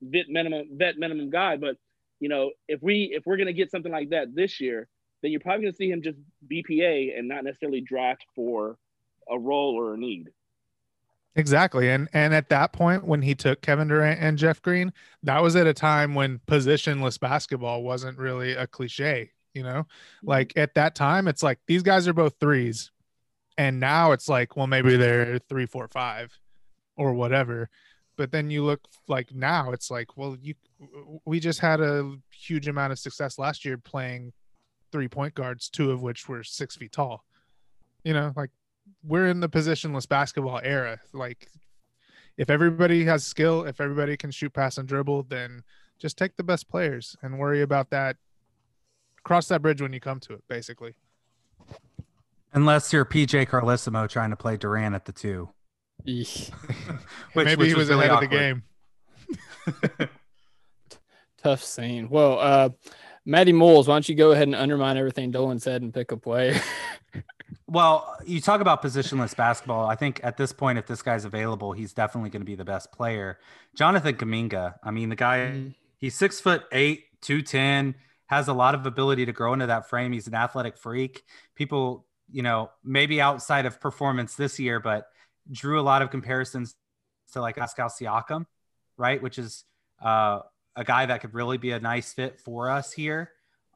vet minimum guy. But if we're gonna get something like that this year, then you're probably gonna see him just BPA and not necessarily draft for a role or a need. Exactly. And at that point, when he took Kevin Durant and Jeff Green, that was at a time when positionless basketball wasn't really a cliche, like at that time, it's like, these guys are both threes. And now it's like, well, maybe they're 3, 4, 5 or whatever. But then you look like now it's like, well, we just had a huge amount of success last year playing 3-point guards, 2 of which were 6 feet tall, like, we're in the positionless basketball era. Like, if everybody has skill, if everybody can shoot, pass, and dribble, then just take the best players and worry about that. Cross that bridge when you come to it, basically. Unless you're PJ Carlissimo trying to play Durant at the 2. which maybe he was really ahead awkward. Of the game. Tough scene. Well, Matty Moles, why don't you go ahead and undermine everything Dolan said and pick a play? Well, you talk about positionless basketball. I think at this point, if this guy's available, he's definitely going to be the best player. Jonathan Kuminga. I mean, the guy, he's 6'8", 210, has a lot of ability to grow into that frame. He's an athletic freak. People, maybe outside of performance this year, but drew a lot of comparisons to like Pascal Siakam, right? Which is a guy that could really be a nice fit for us here.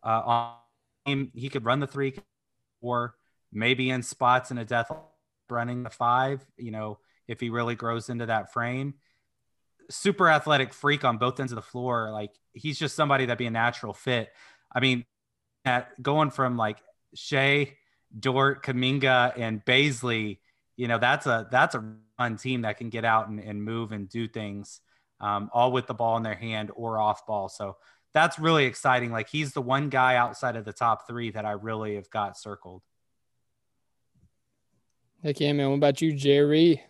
He could run the 3 or maybe in spots in a death running the 5, if he really grows into that frame. Super athletic freak on both ends of the floor. Like, he's just somebody that'd be a natural fit. I mean, going from like Shea, Dort, Kuminga, and Bazley, that's a fun team that can get out and move and do things, all with the ball in their hand or off ball. So that's really exciting. Like, he's the one guy outside of the top 3 that I really have got circled. Heck yeah, man. What about you, Jerry?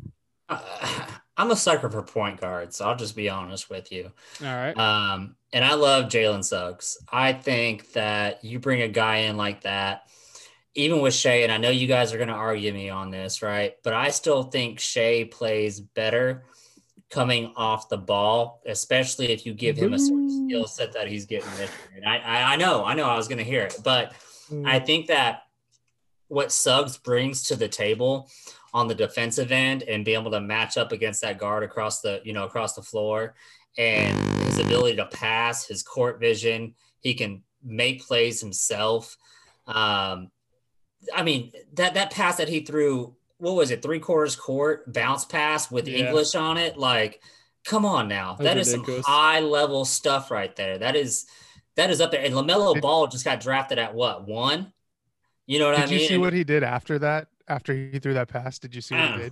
I'm a sucker for point guards, so I'll just be honest with you. All right. And I love Jalen Suggs. I think that you bring a guy in like that, even with Shea, and I know you guys are going to argue me on this, right? But I still think Shea plays better coming off the ball, especially if you give him a sort of skill set that he's getting this year. And I know I was going to hear it, but I think that what Suggs brings to the table on the defensive end and be able to match up against that guard across the floor, and his ability to pass, his court vision, he can make plays himself. I mean, that pass that he threw, what was it, 3/4 court bounce pass with English on it? Like, come on now. That is ridiculous. Some high level stuff right there. That is up there. And LaMelo Ball just got drafted at what, 1? You know what I mean? Did you see what he did after that? After he threw that pass, did you see what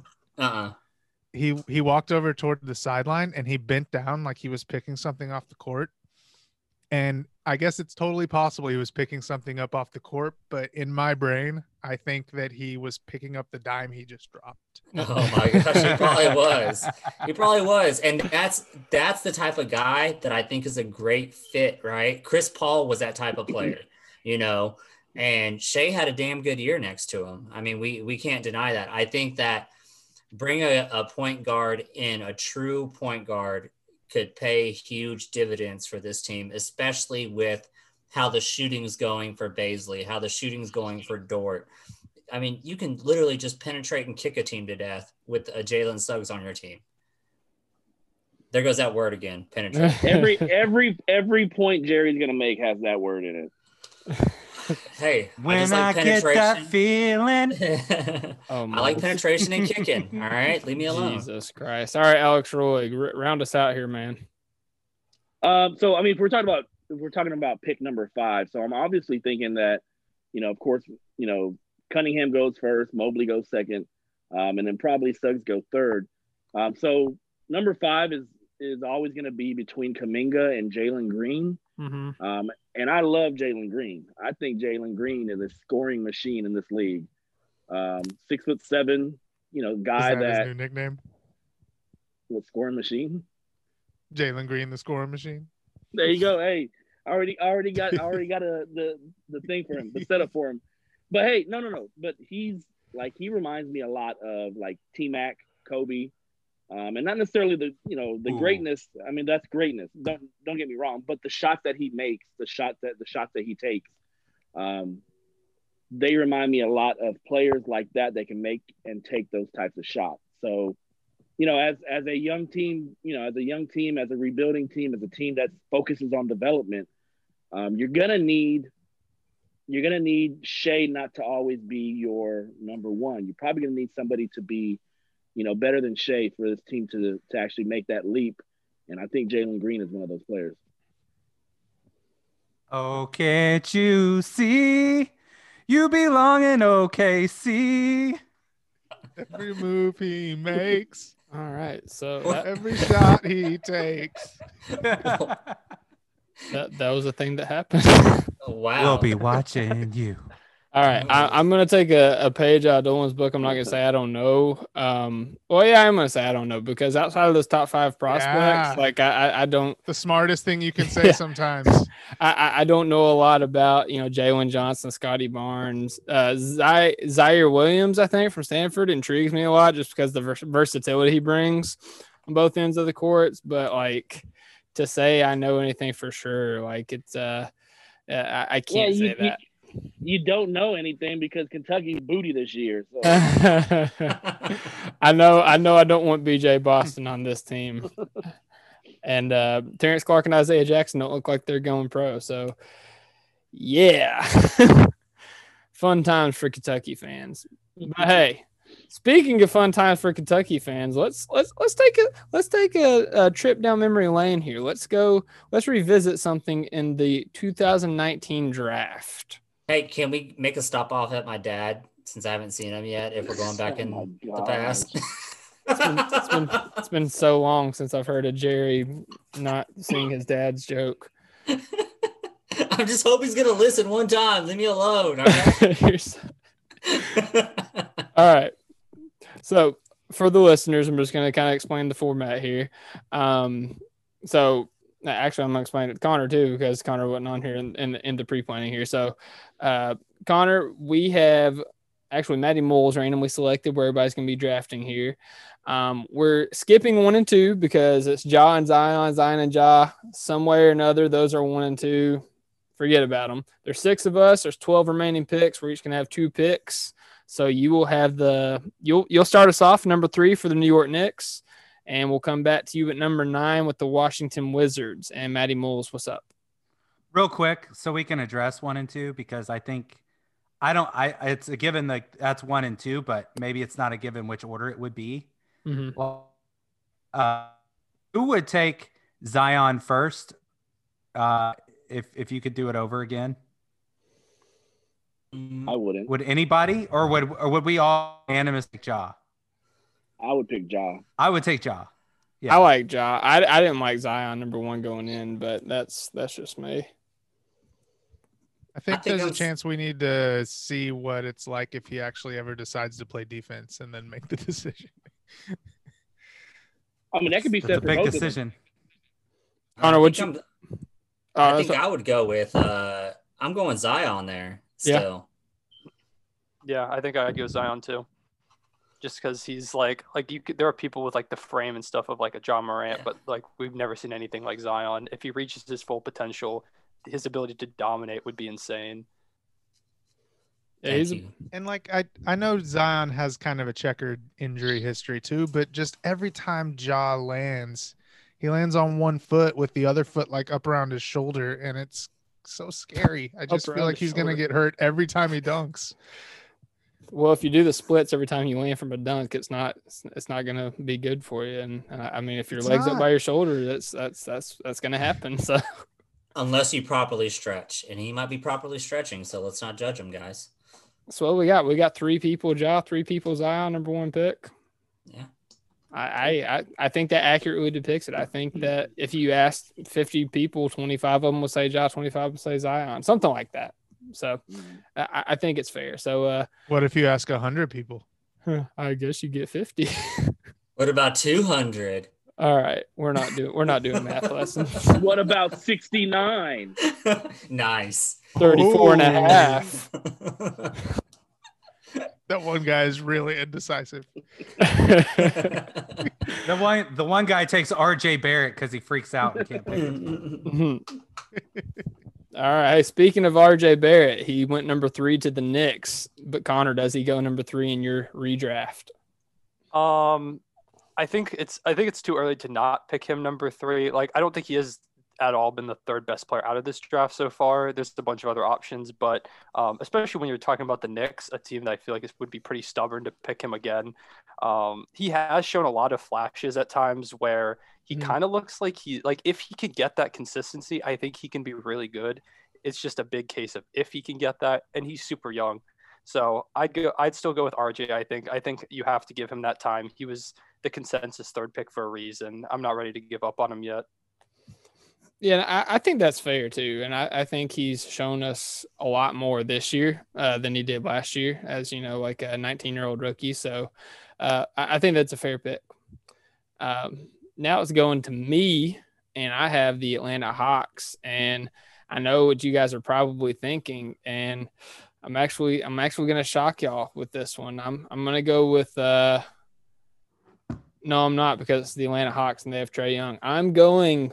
he did? He walked over toward the sideline and he bent down like he was picking something off the court. And I guess it's totally possible he was picking something up off the court, but in my brain, I think that he was picking up the dime he just dropped. Oh my gosh, he probably was. He probably was. And that's the type of guy that I think is a great fit, right? Chris Paul was that type of player, and Shea had a damn good year next to him. I mean, we can't deny that. I think that bring a point guard in, a true point guard, could pay huge dividends for this team, especially with how the shooting's going for Bazley, how the shooting's going for Dort. I mean, you can literally just penetrate and kick a team to death with a Jalen Suggs on your team. There goes that word again, penetrate. every point Jerry's gonna make has that word in it. Hey, when I get that feeling, I like penetration and kicking. All right, leave me alone. Jesus Christ! All right, Alex Roy, round us out here, man. So I mean, if we're talking about pick number 5, so I'm obviously thinking that, of course, Cunningham goes first, Mobley goes second, and then probably Suggs go third. So number 5 is always going to be between Kuminga and Jalen Green. Mm-hmm. And I love Jalen Green. I think Jalen Green is a scoring machine in this league. 6'7", guy that his new nickname? What, scoring machine? Jalen Green, the scoring machine. There you go. Hey, I already got the thing for him, the setup for him. But hey, no. But he reminds me a lot of like T-Mac, Kobe, And not necessarily the greatness. I mean, that's greatness. Don't get me wrong. But the shots that he makes, the shots that he takes, they remind me a lot of players like that can make and take those types of shots. So, as a young team, as a rebuilding team, as a team that focuses on development, you're gonna need Shai not to always be your number one. You're probably gonna need somebody to be, better than Shai for this team to actually make that leap. And I think Jalen Green is one of those players. Oh, can't you see? You belong in OKC. Every move he makes. All right. So every shot he takes. that was a thing that happened. Oh, wow. We'll be watching you. All right. I'm going to take a page out of Dolan's book. I'm not going to say I don't know. Well, yeah, I'm going to say I don't know because outside of those top 5 prospects, like I don't. The smartest thing you can say sometimes. I don't know a lot about, Jalen Johnson, Scotty Barnes, Zaire Williams, I think, from Stanford intrigues me a lot just because the versatility he brings on both ends of the courts. But like to say I know anything for sure, like it's I can't say that. You don't know anything because Kentucky's booty this year. So. I know I don't want BJ Boston on this team. And Terrence Clark and Isaiah Jackson don't look like they're going pro. So, yeah, fun times for Kentucky fans. But hey, speaking of fun times for Kentucky fans, let's take a trip down memory lane here. Let's revisit something in the 2019 draft. Hey, can we make a stop off at my dad since I haven't seen him yet? If we're going back in the past. It's been so long since I've heard of Jerry not seeing his dad's joke. I just hope he's gonna listen one time. Leave me alone. All right. All right. So for the listeners, I'm just gonna kind of explain the format here. So actually, I'm gonna explain it to Connor too because Connor wasn't on here in the pre-planning here. So, Connor, we have. Actually, Matty Moles randomly selected where everybody's going to be drafting here. We're skipping 1 and 2 because it's Ja and Zion, Zion and Ja. Some way or another, those are 1 and 2. Forget about them. There's 6 of us. There's 12 remaining picks. We're each going to have 2 picks. So you will have you'll start us off number 3 for the New York Knicks, and we'll come back to you at number 9 with the Washington Wizards. And Matty Moles, what's up? Real quick, so we can address 1 and 2 because I think. It's a given that that's 1 and 2, but maybe it's not a given which order it would be. Mm-hmm. Well, who would take Zion first? If you could do it over again, I wouldn't. Would anybody, or would we all unanimously pick Ja? I would pick Ja. I would take Ja. Yeah, I like Ja. I didn't like Zion number 1 going in, but that's just me. I think there's a chance we need to see what it's like if he actually ever decides to play defense and then make the decision. I mean, that could be a big decision. Connor, I think I would go with I'm going Zion there still. Yeah, I think I'd go Zion too. Just because he's like there are people with like the frame and stuff of like a John Morant, but like we've never seen anything like Zion. If he reaches his full potential, his ability to dominate would be insane. Yeah, and like I know Zion has kind of a checkered injury history too, but just every time Ja lands, he lands on 1 foot with the other foot like up around his shoulder, and it's so scary. I just feel like he's gonna get hurt every time he dunks. Well, if you do the splits every time you land from a dunk, it's not gonna be good for you. And I mean, if your legs up by your shoulder, that's gonna happen. So. Unless you properly stretch, and he might be properly stretching, so let's not judge him, guys. So what we got? We got 3 people, Ja, 3 people, Zion, number 1 pick. Yeah. I think that accurately depicts it. I think that if you asked 50 people, 25 of them would say Ja, 25 would say Zion, something like that. So I think it's fair. So what if you ask 100 people? I guess you get 50. What about 200? All right, we're not doing math lessons. What about 69? Nice. 34 and a half. That one guy is really indecisive. The one guy takes RJ Barrett because he freaks out and can't pick him. All right. Speaking of RJ Barrett, he went number 3 to the Knicks. But Connor, does he go number 3 in your redraft? I think it's too early to not pick him number 3. Like, I don't think he has at all been the third best player out of this draft so far. There's a bunch of other options, but especially when you're talking about the Knicks, a team that I feel like would be pretty stubborn to pick him again. He has shown a lot of flashes at times where he kind of looks like if he could get that consistency, I think he can be really good. It's just a big case of if he can get that, and he's super young. So I'd still go with RJ. I think you have to give him that time. He was the consensus third pick for a reason. I'm not ready to give up on him yet. Yeah, I think that's fair too. And I think he's shown us a lot more this year than he did last year, as you know, like a 19-year-old rookie. So I think that's a fair pick. Now it's going to me, and I have the Atlanta Hawks. And I know what you guys are probably thinking, and I'm actually going to shock y'all with this one. I'm going to go with no, I'm not, because it's the Atlanta Hawks and they have Trae Young. I'm going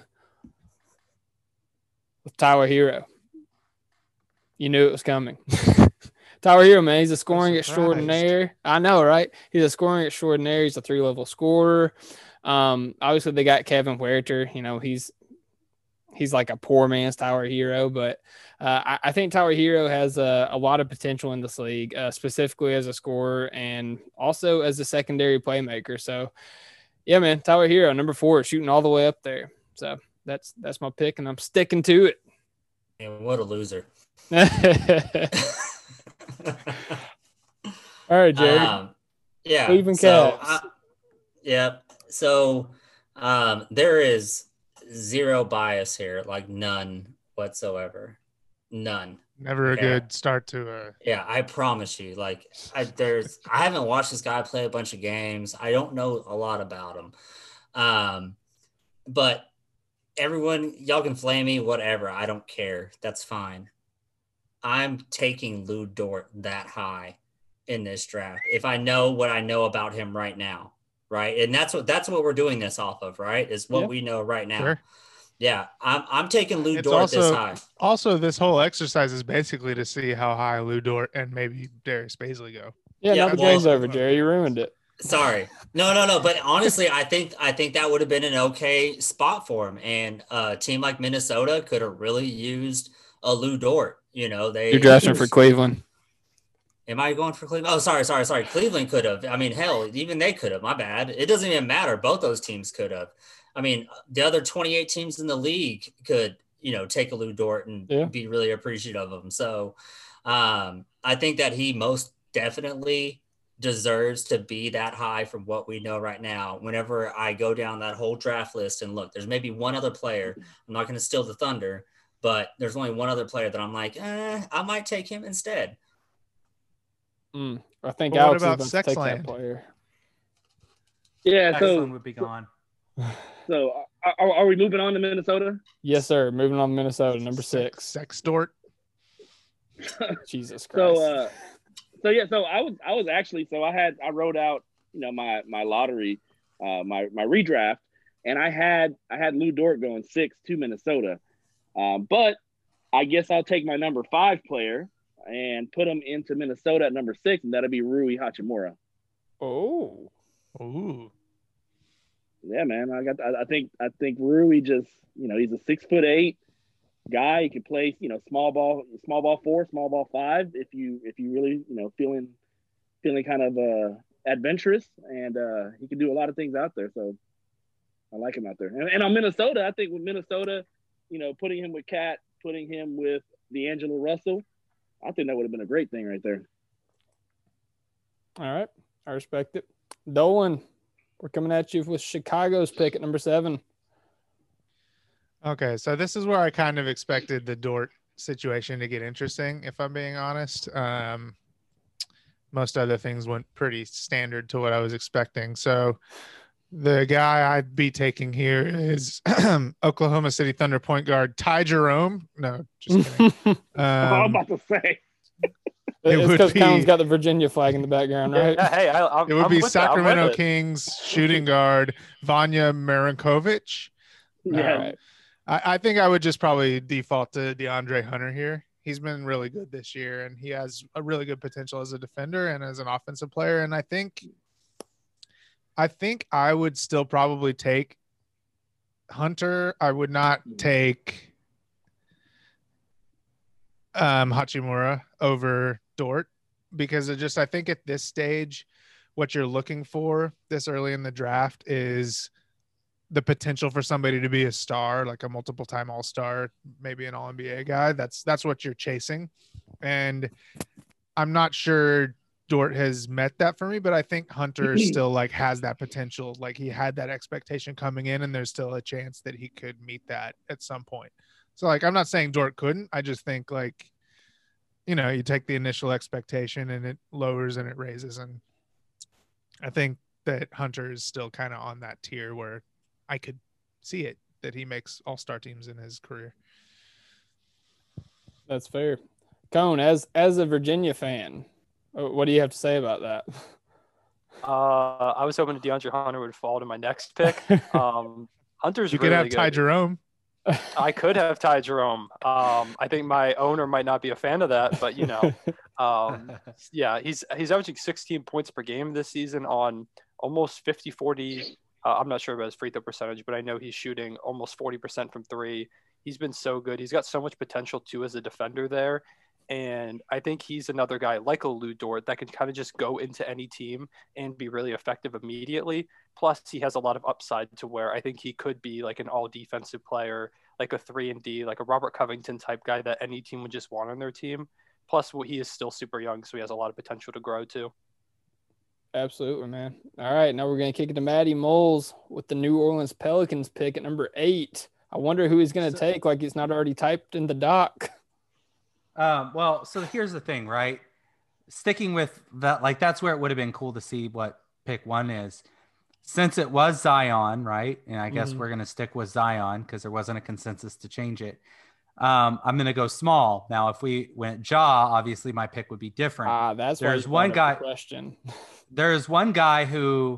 with Tyler Hero. You knew it was coming. Tyler Hero, man, he's a scoring extraordinaire. I know, right? He's a scoring extraordinaire. He's a 3-level scorer. Obviously, they got Kevin Huerter. You know, he's like a poor man's Tyler Hero, but I think Tyler Hero has a lot of potential in this league, specifically as a scorer and also as a secondary playmaker. So, yeah, man, Tyler Hero, number 4, shooting all the way up there. So that's my pick, and I'm sticking to it. And what a loser. All right, Jerry. Yeah. Cleveland so, Cavs. So there is zero bias here, like none whatsoever. None. Never a good start to a. Yeah, I promise you. Like, I haven't watched this guy play a bunch of games. I don't know a lot about him. But everyone, y'all can flame me, whatever. I don't care. That's fine. I'm taking Lou Dort that high in this draft if I know what I know about him right now, right? And that's what we're doing this off of, right? Is what we know right now. Sure. Yeah, I'm taking Lou Dort this high. Also, this whole exercise is basically to see how high Lou Dort and maybe Darius Bazley go. Yeah, now the game's over, Jerry. You ruined it. Sorry. No. But honestly, I think that would have been an okay spot for him. And a team like Minnesota could have really used a Lou Dort. You know, you're drafting for Cleveland. Am I going for Cleveland? Oh, sorry. Cleveland could have. I mean, hell, even they could have. My bad. It doesn't even matter. Both those teams could have. I mean, the other 28 teams in the league could, take a Lou Dort and be really appreciative of him. So I think that he most definitely deserves to be that high from what we know right now. Whenever I go down that whole draft list and look, there's maybe one other player. I'm not going to steal the thunder, but there's only one other player that I'm like, I might take him instead. I think Alex what about is going to take that Sexland? player. Yeah, Sexland would be gone. So are we moving on to Minnesota? Yes, sir. Moving on to Minnesota, number 6. Sex Dort. Jesus Christ. So I was actually, I wrote out, my lottery, my redraft, and I had Lou Dort going 6 to Minnesota. But I guess I'll take my number 5 player and put him into Minnesota at number 6, and that'll be Rui Hachimura. Oh. Ooh. Yeah, man. I think Rui just, he's a 6'8" guy. He can play, small ball 4, small ball 5. If you really, feeling kind of adventurous, and he can do a lot of things out there. So I like him out there. And on Minnesota, I think with Minnesota, putting him with Cat, putting him with D'Angelo Russell, I think that would have been a great thing right there. All right. I respect it. Dolan, we're coming at you with Chicago's pick at number 7. Okay, so this is where I kind of expected the Dort situation to get interesting, if I'm being honest. Most other things went pretty standard to what I was expecting. So the guy I'd be taking here is Oklahoma City Thunder point guard Ty Jerome. No, just kidding. I'm about to say. It's because Cone's got the Virginia flag in the background, right? Yeah, hey, it would be Sacramento Kings shooting guard Vanya Marinkovic. Yeah. Right. I think I would just probably default to DeAndre Hunter here. He's been really good this year, and he has a really good potential as a defender and as an offensive player. And I think I would still probably take Hunter. I would not take Hachimura over Dort, because I think at this stage, what you're looking for this early in the draft is the potential for somebody to be a star, like a multiple time All-Star, maybe an All-NBA guy. That's what you're chasing. And I'm not sure Dort has met that for me, but I think Hunter still like has that potential. Like he had that expectation coming in, and there's still a chance that he could meet that at some point. So like, I'm not saying Dort couldn't. I just think like, you know, you take the initial expectation and it lowers and it raises. And I think that Hunter is still kind of on that tier where I could see it, that he makes all-star teams in his career. That's fair. Cone, as a Virginia fan, what do you have to say about that? I was hoping DeAndre Hunter would fall to my next pick. Hunter's you really could have good. Ty Jerome. I could have Ty Jerome. I think my owner might not be a fan of that, but you know, yeah, he's averaging 16 points per game this season on almost 50-40. I'm not sure about his free throw percentage, but I know he's shooting almost 40% from three. He's been so good. He's got so much potential too as a defender there. And I think he's another guy like a Lou Dort that can kind of just go into any team and be really effective immediately. Plus, he has a lot of upside to where I think he could be like an all defensive player, like a 3-and-D, like a Robert Covington type guy that any team would just want on their team. Plus, he is still super young, so he has a lot of potential to grow too. Absolutely, man. All right, now we're going to kick it to Matty Moles with the New Orleans Pelicans pick at number 8. I wonder who he's going to take, like he's not already typed in the doc. Well, so here's the thing, right? Sticking with that, like that's where it would have been cool to see what pick 1 is. Since it was Zion, right? And I guess we're going to stick with Zion because there wasn't a consensus to change it. I'm going to go small. Now, if we went Ja, obviously my pick would be different. There's one guy. Question. There's one guy who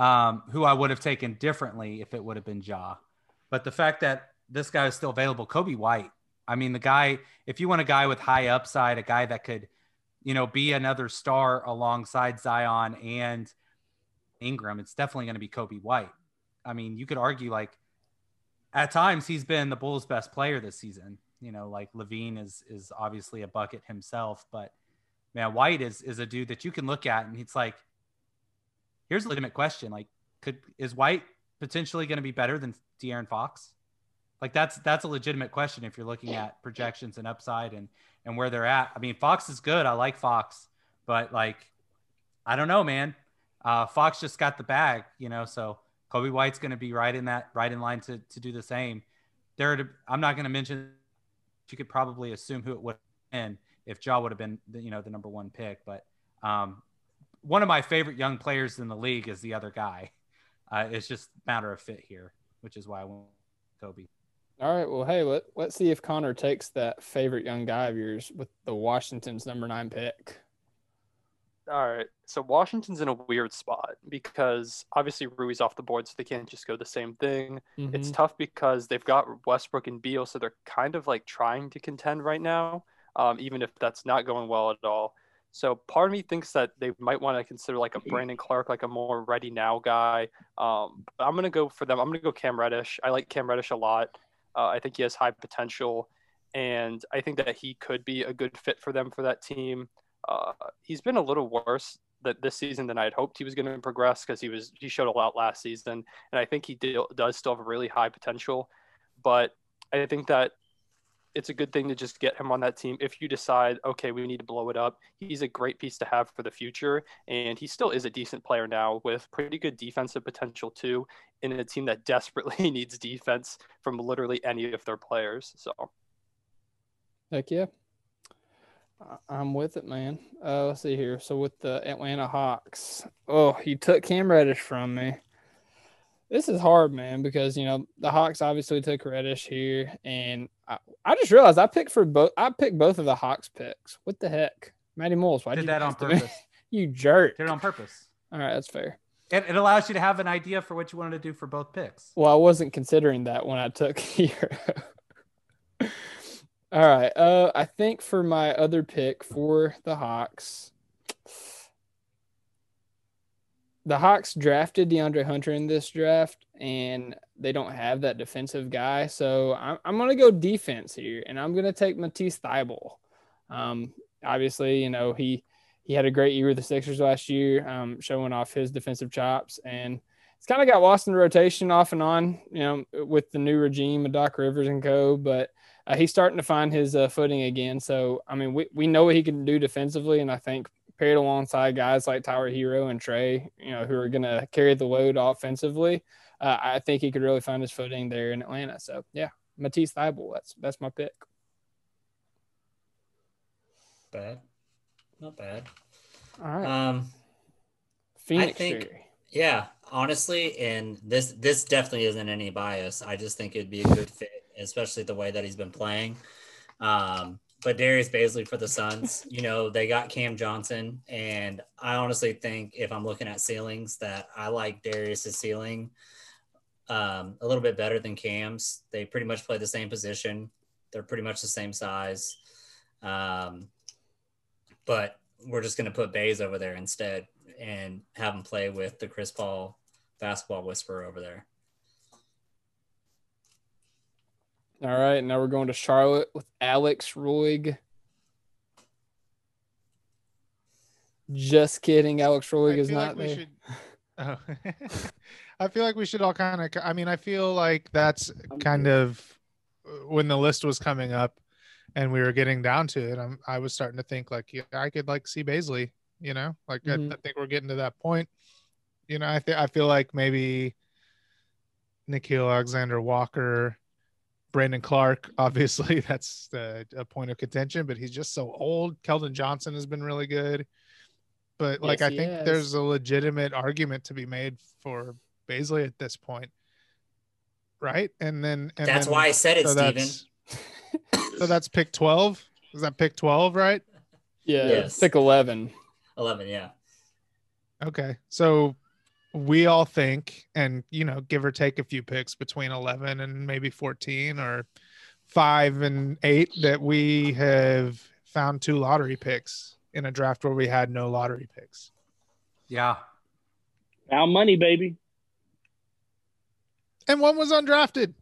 I would have taken differently if it would have been Ja. But the fact that this guy is still available, Kobe White. I mean, the guy, if you want a guy with high upside, a guy that could, you know, be another star alongside Zion and Ingram, it's definitely going to be Kobe White. I mean, you could argue like at times he's been the Bulls' best player this season. You know, like Levine is obviously a bucket himself, but man, White is a dude that you can look at and it's like, here's a legitimate question. Like, is White potentially going to be better than De'Aaron Fox? Like that's a legitimate question if you're looking at projections and upside and where they're at. I mean, Fox is good. I like Fox, but like, I don't know, man. Fox just got the bag, you know, so Kobe White's going to be right in line to do the same. I'm not going to mention, you could probably assume who it would have been if Ja would have been, the number 1 pick. But one of my favorite young players in the league is the other guy. It's just a matter of fit here, which is why I went Kobe. All right. Well, hey, let's see if Connor takes that favorite young guy of yours with the Washington's number 9 pick. All right. So Washington's in a weird spot because obviously Rui's off the board, so they can't just go the same thing. Mm-hmm. It's tough because they've got Westbrook and Beal, so they're kind of like trying to contend right now, even if that's not going well at all. So part of me thinks that they might want to consider like a Brandon Clark, like a more ready now guy. But I'm going to go for them. I'm going to go Cam Reddish. I like Cam Reddish a lot. I think he has high potential, and I think that he could be a good fit for them for that team. He's been a little worse this season than I had hoped he was going to progress because he showed a lot last season, and I think he does still have a really high potential. But I think that it's a good thing to just get him on that team. If you decide, okay, we need to blow it up, he's a great piece to have for the future. And he still is a decent player now with pretty good defensive potential too, in a team that desperately needs defense from literally any of their players. So. Heck yeah. I'm with it, man. Let's see here. So with the Atlanta Hawks, you took Cam Reddish from me. This is hard, man, because, the Hawks obviously took Reddish here, and I just realized I picked both of the Hawks picks. What the heck? Matty Moles, why did that on purpose? You jerk. Did it on purpose. All right, that's fair. It allows you to have an idea for what you wanted to do for both picks. Well, I wasn't considering that when I took Hero. All right. I think for my other pick for the Hawks drafted DeAndre Hunter in this draft, and they don't have that defensive guy. So I'm going to go defense here, and I'm going to take Matisse Thybulle. Obviously, he had a great year with the Sixers last year, showing off his defensive chops, and it's kind of got lost in the rotation off and on, with the new regime of Doc Rivers and co. But he's starting to find his footing again. So, I mean, we know what he can do defensively, and I think paired alongside guys like Tyler Hero and Trey, who are going to carry the load offensively, I think he could really find his footing there in Atlanta. So, yeah, Matisse Thybulle, that's my pick. Bad. Not bad. All right. Phoenix. I think, yeah, honestly, and this definitely isn't any bias. I just think it'd be a good fit, especially the way that he's been playing. But Darius Bazley for the Suns, they got Cam Johnson, and I honestly think if I'm looking at ceilings that I like Darius's ceiling a little bit better than Cam's. They pretty much play the same position. They're pretty much the same size. But we're just going to put Baze over there instead and have him play with the Chris Paul basketball whisperer over there. All right, now we're going to Charlotte with Alex Roig. Just kidding, Alex Roig is not there. I feel like we should all kind of – I mean, I feel like that's kind of when the list was coming up and we were getting down to it, I was starting to think like, yeah, I could like see Bazley, I think we're getting to that point. I feel like maybe Nickeil Alexander-Walker, Brandon Clark, obviously that's a point of contention, but he's just so old. Keldon Johnson has been really good. But I think there's a legitimate argument to be made for Bazley at this point. Right. And that's why I said it, Steven. So that's pick 12. Is that pick 12, right? Yeah. Yes. Pick 11. 11, yeah. Okay. So we all think, and, give or take a few picks between 11 and maybe 14 or 5 and 8, that we have found 2 lottery picks in a draft where we had no lottery picks. Yeah. Found money, baby. And one was undrafted.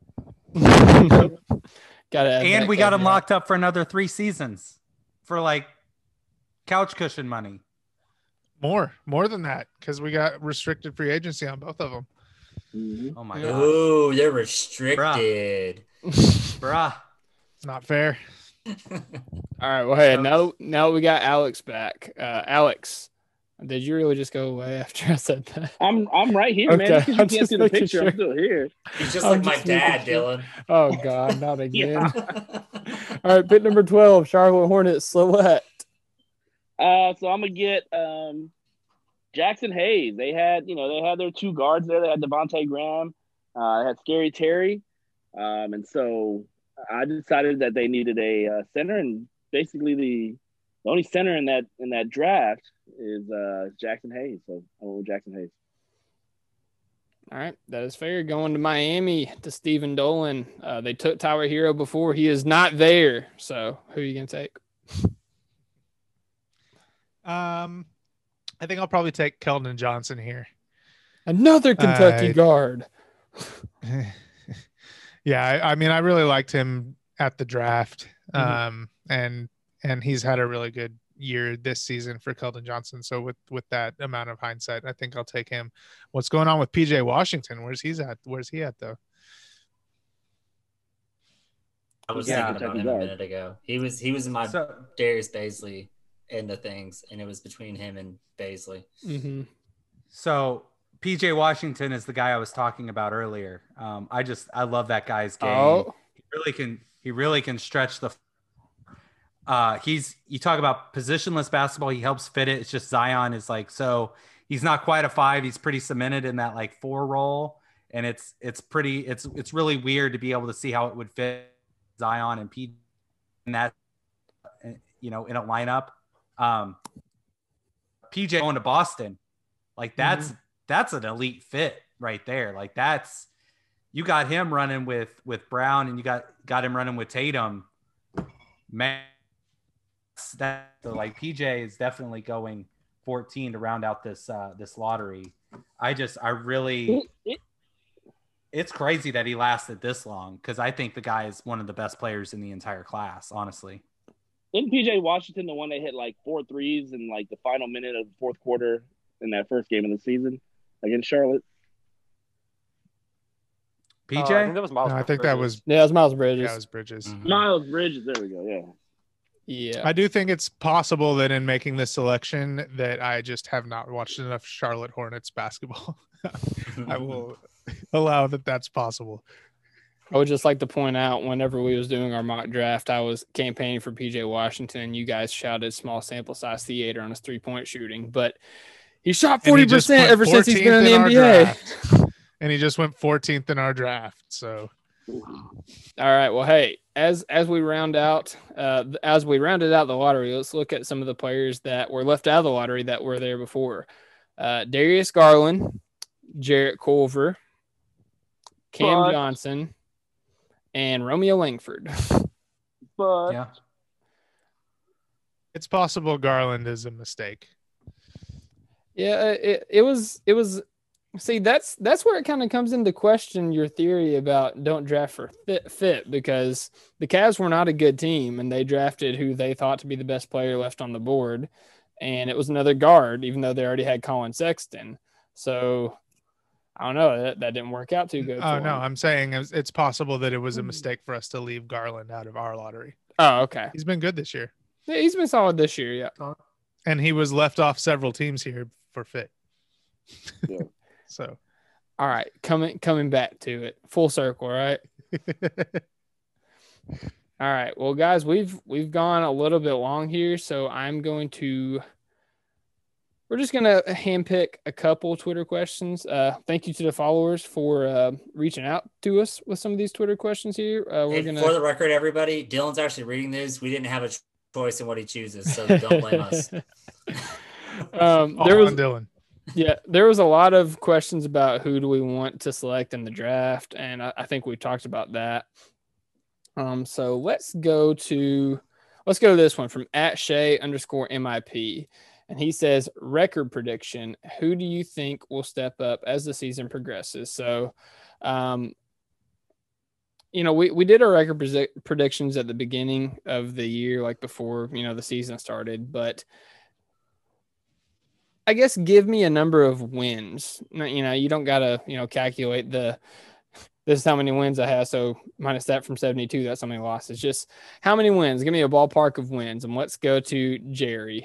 And we got him locked up for another 3 seasons for couch cushion money. More than that, because we got restricted free agency on both of them. Mm-hmm. Oh my god! Oh, they're restricted, bruh. It's not fair. All right. Well, hey, now we got Alex back. Alex, did you really just go away after I said that? I'm right here, man. Because you can't see the picture. Sure. I'm still here. He's just like my dad, Dylan. Oh God, not again. All right, pick number 12, Charlotte Hornets select. So I'm gonna get Jackson Hayes. They had their 2 guards there. They had Devontae Graham, they had Scary Terry, and so I decided that they needed a center, and basically the only center in that draft is Jackson Hayes. So I went with Jackson Hayes. All right, that is fair. Going to Miami to Stephen Dolan. They took Tyler Hero before. He is not there. So who are you gonna take? I think I'll probably take Keldon Johnson here. Another Kentucky guard. Yeah, I mean, I really liked him at the draft, and he's had a really good year this season for Keldon Johnson. So with that amount of hindsight, I think I'll take him. What's going on with PJ Washington? Where's he at though? I was thinking about him a minute ago. He was in my Darius Bazley in the things, and it was between him and Bazley. Mm-hmm. So PJ Washington is the guy I was talking about earlier. I love that guy's game. Oh. He really can stretch the. You talk about positionless basketball. He helps fit it. It's just Zion is so he's not quite a 5. He's pretty cemented in that 4 role, and it's really weird to be able to see how it would fit Zion and PJ in that in a lineup. PJ going to Boston, like that's an elite fit right there. Like you got him running with Brown, and you got him running with Tatum. Man, like PJ is definitely going 14 to round out this lottery. It's crazy that he lasted this long, because I think the guy is one of the best players in the entire class, honestly. Isn't PJ Washington the one that hit like 4 threes in like the final minute of the fourth quarter in that first game of the season against Charlotte? PJ? I think that was Miles. No, I think that was it was Miles Bridges. Yeah, it was Bridges. Mm-hmm. Miles Bridges. There we go. Yeah. Yeah. I do think it's possible that in making this selection that I just have not watched enough Charlotte Hornets basketball. I will allow that that's possible. I would just like to point out, whenever we was doing our mock draft, I was campaigning for PJ Washington. You guys shouted small sample size theater on his 3-point shooting, but he shot 40% ever since he's been in the NBA. And he just went 14th in our draft. So, all right. Well, hey, as we rounded out the lottery, let's look at some of the players that were left out of the lottery that were there before. Darius Garland, Jarrett Culver, Cam Johnson, and Romeo Langford. But Yeah. it's possible Garland is a mistake. Yeah, it was. See, that's where it kind of comes into question your theory about don't draft for fit, because the Cavs were not a good team, and they drafted who they thought to be the best player left on the board, and it was another guard, even though they already had Colin Sexton. So I don't know, that didn't work out too good. Oh, no, I'm saying it's possible that it was a mistake for us to leave Garland out of our lottery. Oh, okay. He's been good this year. Yeah, he's been solid this year, yeah. And he was left off several teams here for fit. Yeah. So, all right, coming back to it, full circle, right? All right, well, guys, we've gone a little bit long here, so we're just gonna handpick a couple Twitter questions. Thank you to the followers for reaching out to us with some of these Twitter questions here. For the record, everybody, Dylan's actually reading these. We didn't have a choice in what he chooses, so don't blame us. Dylan. Yeah, there was a lot of questions about who do we want to select in the draft, and I think we talked about that. So let's go to this one from @Shay_MIP. And he says, record prediction, who do you think will step up as the season progresses? So, we did our record predictions at the beginning of the year, like before, the season started. But I guess give me a number of wins. You don't got to, calculate this is how many wins I have. So minus that from 72, that's how many losses. Just how many wins? Give me a ballpark of wins. And let's go to Jerry.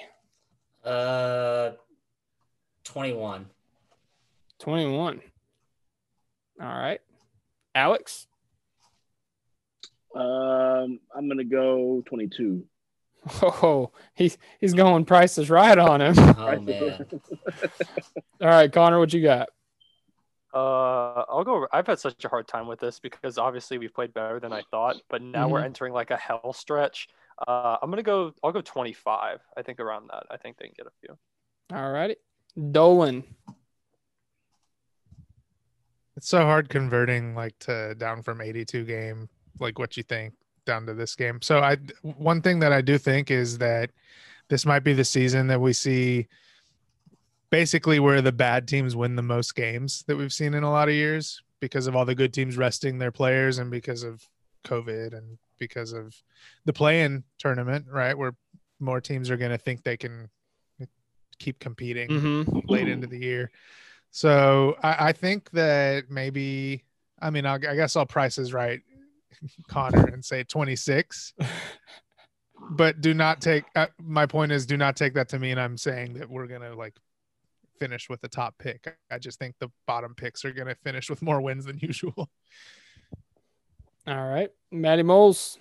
21. 21. All right. Alex? I'm going to go 22. Oh, he's going Price is Right on him. Oh, man. All right, Connor, what you got? I'll go. I've had such a hard time with this because obviously we played better than I thought, but now we're entering like a hell stretch. I'll go 25. I think around that. I think they can get a few. All righty. Dolan. It's so hard converting to down from 82 game, like what you think down to this game. So one thing that I do think is that this might be the season that we see basically where the bad teams win the most games that we've seen in a lot of years because of all the good teams resting their players and because of COVID and because of the play-in tournament, right? Where more teams are going to think they can keep competing late into the year. So I think that maybe, I guess I'll Price is Right Connor and say 26, but do not take, my point is do not take that to mean I'm saying that we're going to finish with the top pick. I just think the bottom picks are going to finish with more wins than usual. All right. Matty Moles.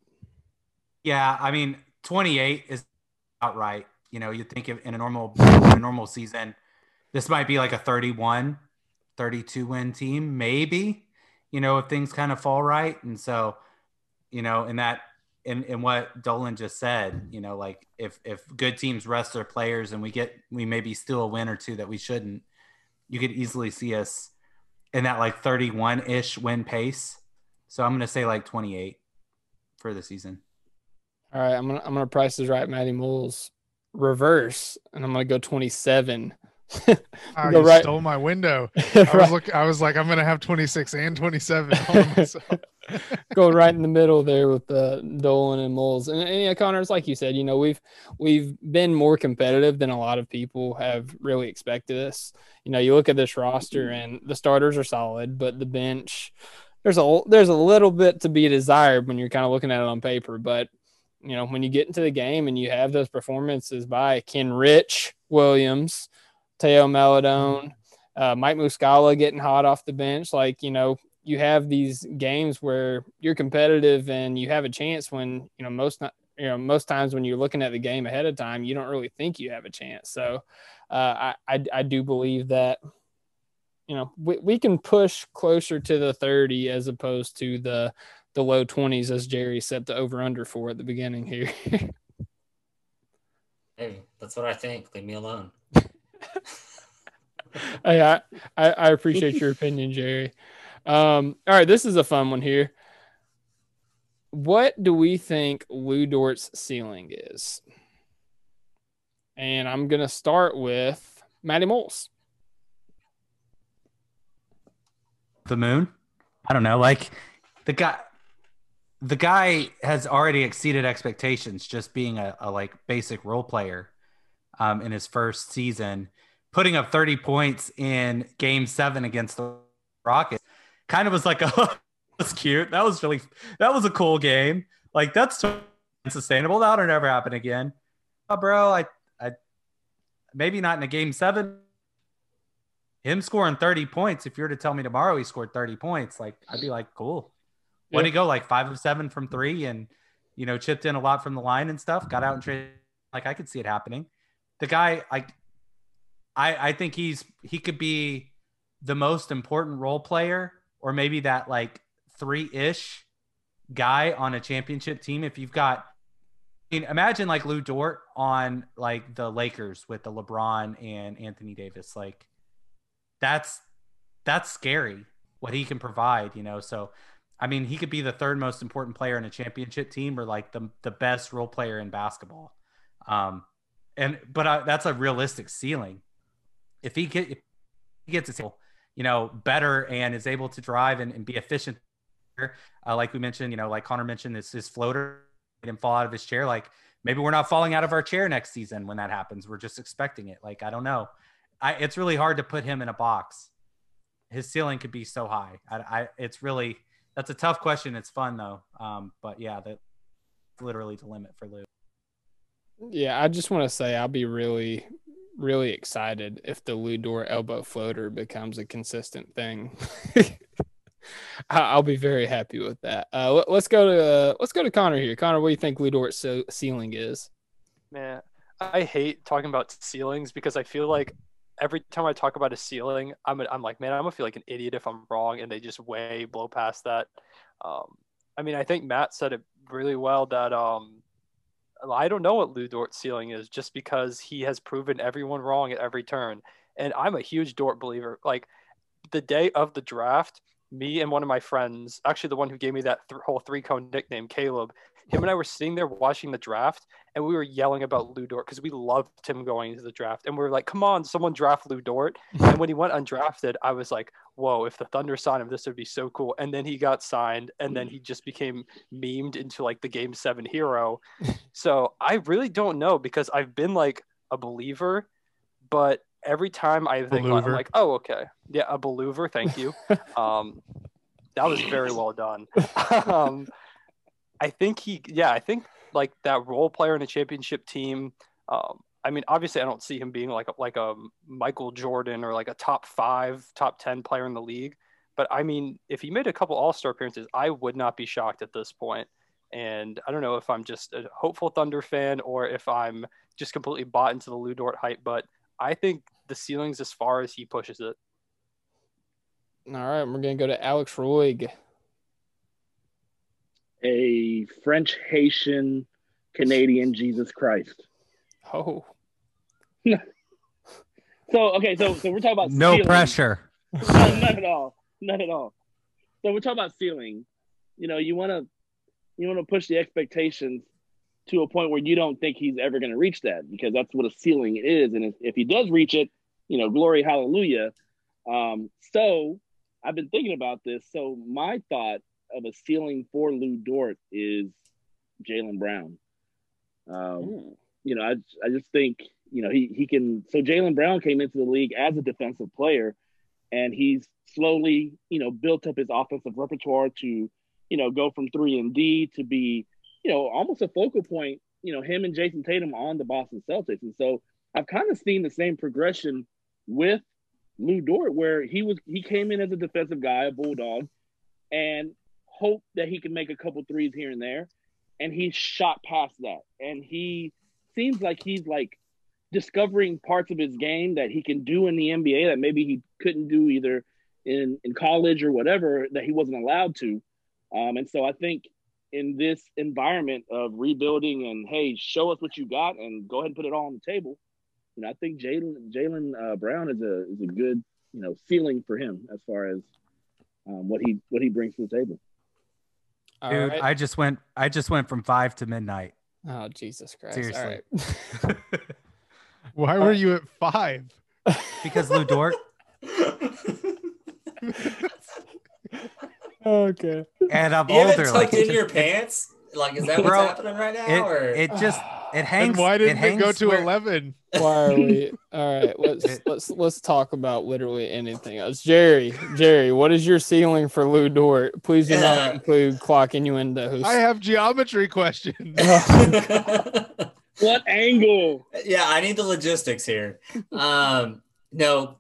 Yeah, 28 is outright. You think in a normal season, this might be like a 31, 32 win team, maybe, if things kind of fall right. And so, in that in what Dolan just said, you know, like if good teams rest their players and we maybe steal a win or two that we shouldn't, you could easily see us in that like 31-ish win pace. So I'm going to say like 28 for the season. All right, I'm gonna price this right, Matty Moles reverse, and I'm gonna go 27. Oh, you stole my window. I was like, I'm gonna have 26 and 27. Going right in the middle there with Dolan and Moles, and yeah, Connor, it's like you said, you know, we've been more competitive than a lot of people have really expected us. You know, you look at this roster, and the starters are solid, but the bench, there's a little bit to be desired when you're kind of looking at it on paper, but you know, when you get into the game and you have those performances by Kenrich Williams, Teo Maladone, Mike Muscala getting hot off the bench, like, you know, you have these games where you're competitive and you have a chance when, you know, most times when you're looking at the game ahead of time, you don't really think you have a chance. So I do believe that, you know, we can push closer to the 30 as opposed to the low 20s, as Jerry set the over-under for at the beginning here. Hey, that's what I think. Leave me alone. Hey, I appreciate your opinion, Jerry. All right, this is a fun one here. What do we think Lu Dort's ceiling is? And I'm going to start with Matty Moles. The moon? I don't know. Like the guy has already exceeded expectations just being a like basic role player in his first season, putting up 30 points in game 7 against the Rockets. Kind of was like, oh, that's cute. That was a cool game. Like, that's unsustainable. That'll never happen again. Oh, bro, I maybe not in a game 7. Him scoring 30 points, if you were to tell me tomorrow he scored 30 points, like, I'd be like, cool. What did he go, like 5 of 7 from 3 and, you know, chipped in a lot from the line and stuff, got out and traded. Like, I could see it happening. The guy, I think he could be the most important role player, or maybe that like 3-ish guy on a championship team. If you've got, I mean, imagine like Lu Dort on like the Lakers with the LeBron and Anthony Davis. Like, that's scary what he can provide, you know? So, I mean, he could be the third most important player in a championship team, or like the best role player in basketball. But that's a realistic ceiling. If he gets his, you know, better and is able to drive and be efficient, like we mentioned, you know, like Connor mentioned, his floater and fall out of his chair. Like, maybe we're not falling out of our chair next season when that happens. We're just expecting it. Like, I don't know. It's really hard to put him in a box. His ceiling could be so high. That's a tough question. It's fun though. But yeah, that's literally the limit for Lu. Yeah, I just want to say I'll be really, really excited if the Lu Dort elbow floater becomes a consistent thing. I'll be very happy with that. Let's go to Connor here. Connor, what do you think Lu Dort's ceiling is? Man, I hate talking about ceilings because I feel like every time I talk about a ceiling, I'm like, man, I'm gonna feel like an idiot if I'm wrong, and they just way blow past that. I mean, I think Matt said it really well that I don't know what Lu Dort's ceiling is, just because he has proven everyone wrong at every turn. And I'm a huge Dort believer. Like, the day of the draft, me and one of my friends, actually the one who gave me that whole 3-cone nickname, Caleb, him and I were sitting there watching the draft, and we were yelling about Lu Dort because we loved him going into the draft. And we were like, come on, someone draft Lu Dort. And when he went undrafted, I was like, whoa, if the Thunder signed him, this would be so cool. And then he got signed, and then he just became memed into like the Game 7 hero. So I really don't know, because I've been like a believer, but every time I think, I'm like, oh, okay. Yeah, a believer. Thank you. That was very well done. I think like that role player in a championship team. I mean, obviously I don't see him being like a Michael Jordan or like a top 5, top 10 player in the league. But I mean, if he made a couple All-Star appearances, I would not be shocked at this point. And I don't know if I'm just a hopeful Thunder fan or if I'm just completely bought into the Lu Dort hype, but I think the ceiling's as far as he pushes it. All right, we're going to go to Alex Roig. A French Haitian Canadian Jesus Christ. Oh. So we're talking about no ceiling. pressure. None at all. None at all. So we're talking about ceiling. You want to push the expectations to a point where you don't think he's ever going to reach that, because that's what a ceiling is. And if he does reach it, glory, hallelujah. So I've been thinking about this. So my thought of a ceiling for Lu Dort is Jaylen Brown. I just think, he can. So Jaylen Brown came into the league as a defensive player, and he's slowly, built up his offensive repertoire to, go from 3 and D to be, almost a focal point, him and Jason Tatum on the Boston Celtics. And so I've kind of seen the same progression with Lu Dort, where he came in as a defensive guy, a bulldog, and hoped that he could make a couple threes here and there. And he shot past that. And he seems like he's like discovering parts of his game that he can do in the NBA that maybe he couldn't do either in college or whatever, that he wasn't allowed to. And so I think in this environment of rebuilding and, hey, show us what you got and go ahead and put it all on the table, I think Jaylen Brown is a good, ceiling for him as far as what he brings to the table. Dude, right. I just went from 5 to midnight. Oh, Jesus Christ. Seriously. All right. Why were you at 5? Because Lu Dort. Okay. And I'm you older. Tucked in your pants? Like, is that what's happening right now? It hangs. And why didn't it go to 11? Why are we? All right, let's talk about literally anything else. Jerry, what is your ceiling for Lu Dort? Please do not include clock innuendos. I have geometry questions. What angle? Yeah, I need the logistics here. No,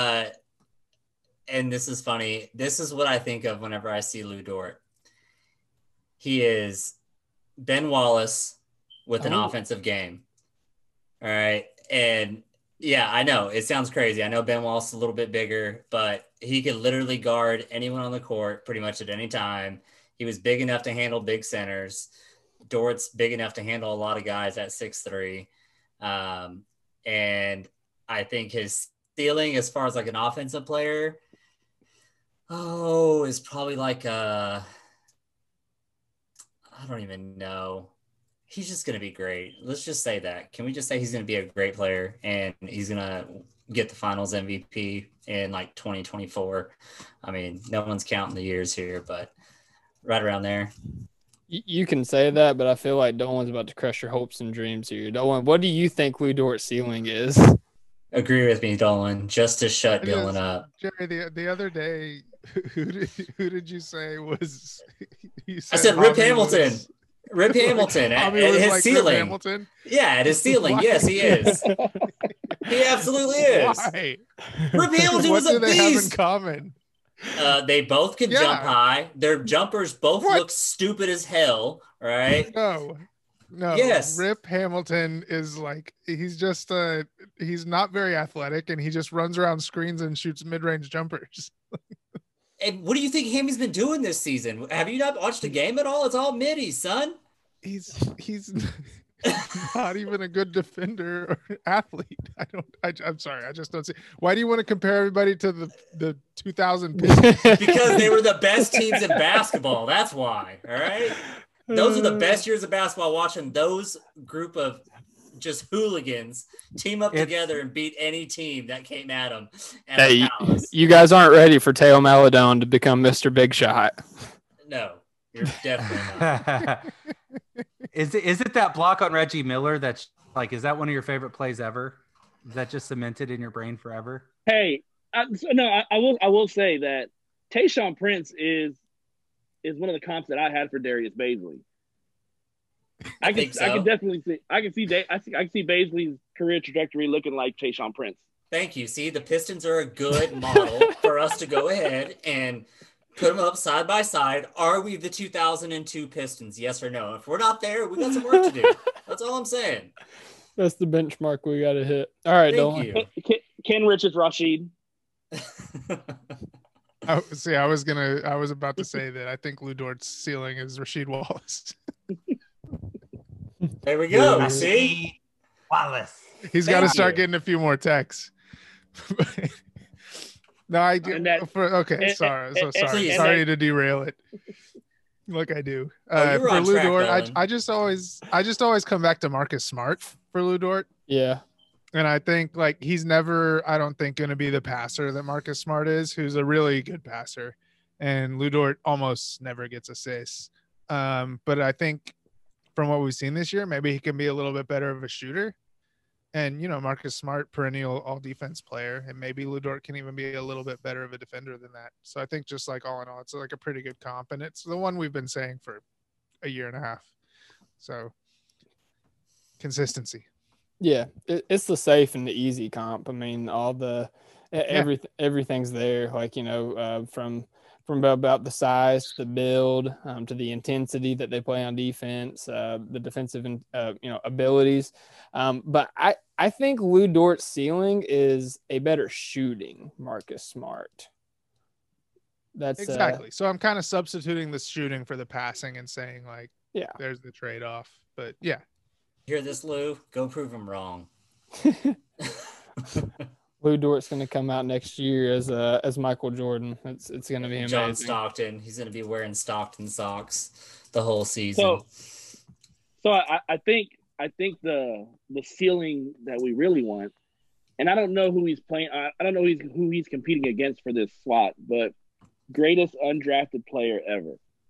and this is funny. This is what I think of whenever I see Lu Dort. He is Ben Wallace with an offensive game. All right. And yeah, I know it sounds crazy. I know Ben Wallace is a little bit bigger, but he could literally guard anyone on the court pretty much at any time. He was big enough to handle big centers. Dort's big enough to handle a lot of guys at 6'3". And I think his ceiling as far as like an offensive player, is probably like I don't even know. He's just going to be great. Let's just say that. Can we just say he's going to be a great player and he's going to get the finals MVP in like 2024? I mean, no one's counting the years here, but right around there. You can say that, but I feel like Dolan's about to crush your hopes and dreams here. Dolan, what do you think Lu Dort's ceiling is? Agree with me, Dolan, just to shut Dylan up. Jerry, the other day, who did you say was? I said Rip Hamilton. Rip Hamilton at his like ceiling. Hamilton? Yeah, at his ceiling. Why? Yes, he is. He absolutely is. Why? Rip Hamilton was a beast. What do they have in common? They both can jump high. Their jumpers both look stupid as hell, right? No. Yes. Rip Hamilton is like, he's just he's not very athletic, and he just runs around screens and shoots mid-range jumpers. And what do you think Hammy's been doing this season? Have you not watched the game at all? It's all middies, son. He's not even a good defender or athlete. I'm sorry. I just don't see. Why do you want to compare everybody to the 2000 Pistons? Because they were the best teams in basketball. That's why. All right. Those are the best years of basketball, watching those group of just hooligans team up together and beat any team that came at them. Hey, you guys aren't ready for Teo Maladon to become Mr. Big Shot. No, you're definitely not. Is it that block on Reggie Miller that's like, is that one of your favorite plays ever? Is that just cemented in your brain forever? Hey, I will say that Tayshaun Prince is one of the comps that I had for Darius Bazley. I can definitely see. I can see Bazley's career trajectory looking like Tayshaun Prince. Thank you. See, the Pistons are a good model for us to go ahead and put them up side by side. Are we the 2002 Pistons? Yes or no? If we're not there, we got some work to do. That's all I'm saying. That's the benchmark we got to hit. All right, Thank you. Ken Richards, Rashid. I was about to say that I think Lou Dort's ceiling is Rasheed Wallace. There we go. See? Wallace. He's got to start getting a few more texts. No, I do. Sorry to derail it. Like I do. For Lou Dort, I just always come back to Marcus Smart for Lou Dort. Yeah. And I think like he's never, I don't think, going to be the passer that Marcus Smart is, who's a really good passer. And Lou Dort almost never gets assists. But I think from what we've seen this year, maybe he can be a little bit better of a shooter. And, you know, Marcus Smart, perennial all-defense player. And maybe Lou Dort can even be a little bit better of a defender than that. So I think just like all in all, it's like a pretty good comp. And it's the one we've been saying for a year and a half. So consistency. Yeah, it's the safe and the easy comp. I mean, all the everything's there. Like, you know, from about the size, the build, to the intensity that they play on defense, the defensive abilities. But I think Lou Dort's ceiling is a better shooting Marcus Smart. That's exactly. So I'm kind of substituting the shooting for the passing and saying like, yeah, there's the trade-off. But yeah. Hear this, Lou? Go prove him wrong. Lou Dort's going to come out next year as Michael Jordan. It's going to be amazing. John Stockton. He's going to be wearing Stockton socks the whole season. So I think the ceiling that we really want, and I don't know who he's playing. I don't know who he's competing against for this slot, but greatest undrafted player ever.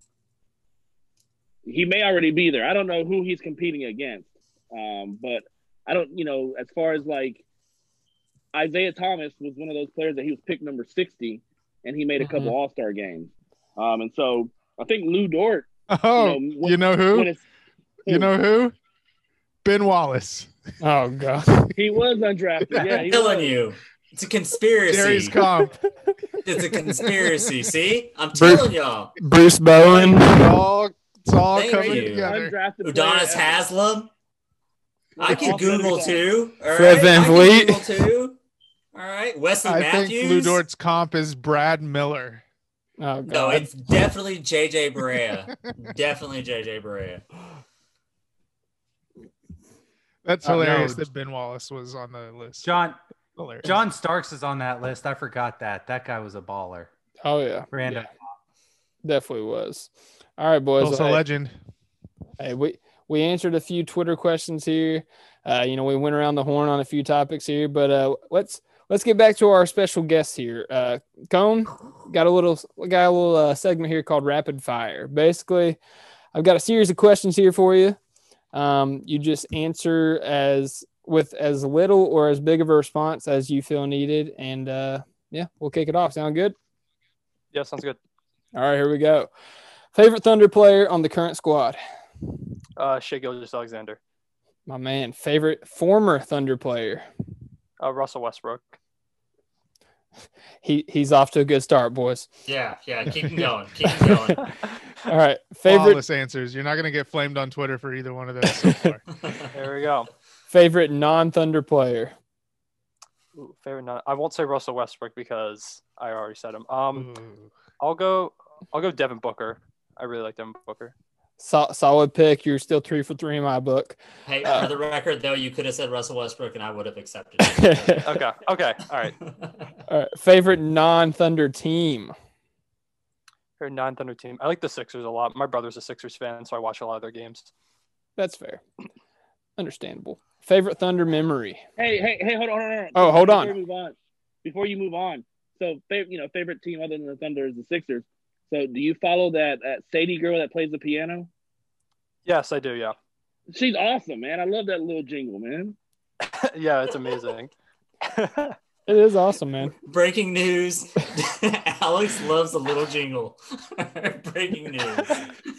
He may already be there. I don't know who he's competing against. But I don't, as far as like Isaiah Thomas was one of those players that he was picked number 60 and he made a couple All-Star games. And so I think Lou Dort. Oh, you know who? Ben Wallace. Oh God. He was undrafted. Yeah, I'm telling you. It's a conspiracy. Jerry's comp. It's a conspiracy. See? I'm telling y'all. Bruce Bowen. It's all coming together. Udonis Haslem. I can Google too. Fred VanVleet. Too. All right. Wesley Matthews. I think Lou Dort's comp is Brad Miller. Oh, God. No, it's definitely JJ Barea. Definitely JJ Barea. That's hilarious that Ben Wallace was on the list. John Starks is on that list. I forgot that. That guy was a baller. Oh, yeah. Random. Yeah. Definitely was. All right, boys. Also a legend. Hey, we answered a few Twitter questions here. We went around the horn on a few topics here, but let's get back to our special guest here. Cone, got a little segment here called Rapid Fire. Basically, I've got a series of questions here for you. You just answer with as little or as big of a response as you feel needed, and we'll kick it off. Sound good? Yeah, sounds good. All right, here we go. Favorite Thunder player on the current squad? Shai Gilgeous-Alexander. My man. Favorite former Thunder player? Russell Westbrook. He's off to a good start, boys. Yeah. Keep him going. All right. Favorite flawless answers. You're not going to get flamed on Twitter for either one of those so far. There we go. Favorite non-Thunder player? I won't say Russell Westbrook because I already said him. I'll go Devin Booker. I really like Devin Booker. Solid pick. You're still 3 for 3 in my book. Hey, for the record, though, you could have said Russell Westbrook, and I would have accepted it. Okay. All right. All right. Favorite non-Thunder team? Favorite non-Thunder team. I like the Sixers a lot. My brother's a Sixers fan, so I watch a lot of their games. That's fair. Understandable. Favorite Thunder memory? Hey, hold on. Oh, hold on. Before you move on. So, favorite team other than the Thunder is the Sixers. So, do you follow that Sadie girl that plays the piano? Yes, I do, yeah. She's awesome, man. I love that little jingle, man. Yeah, it's amazing. It is awesome, man. Breaking news. Alex loves a little jingle. Breaking news.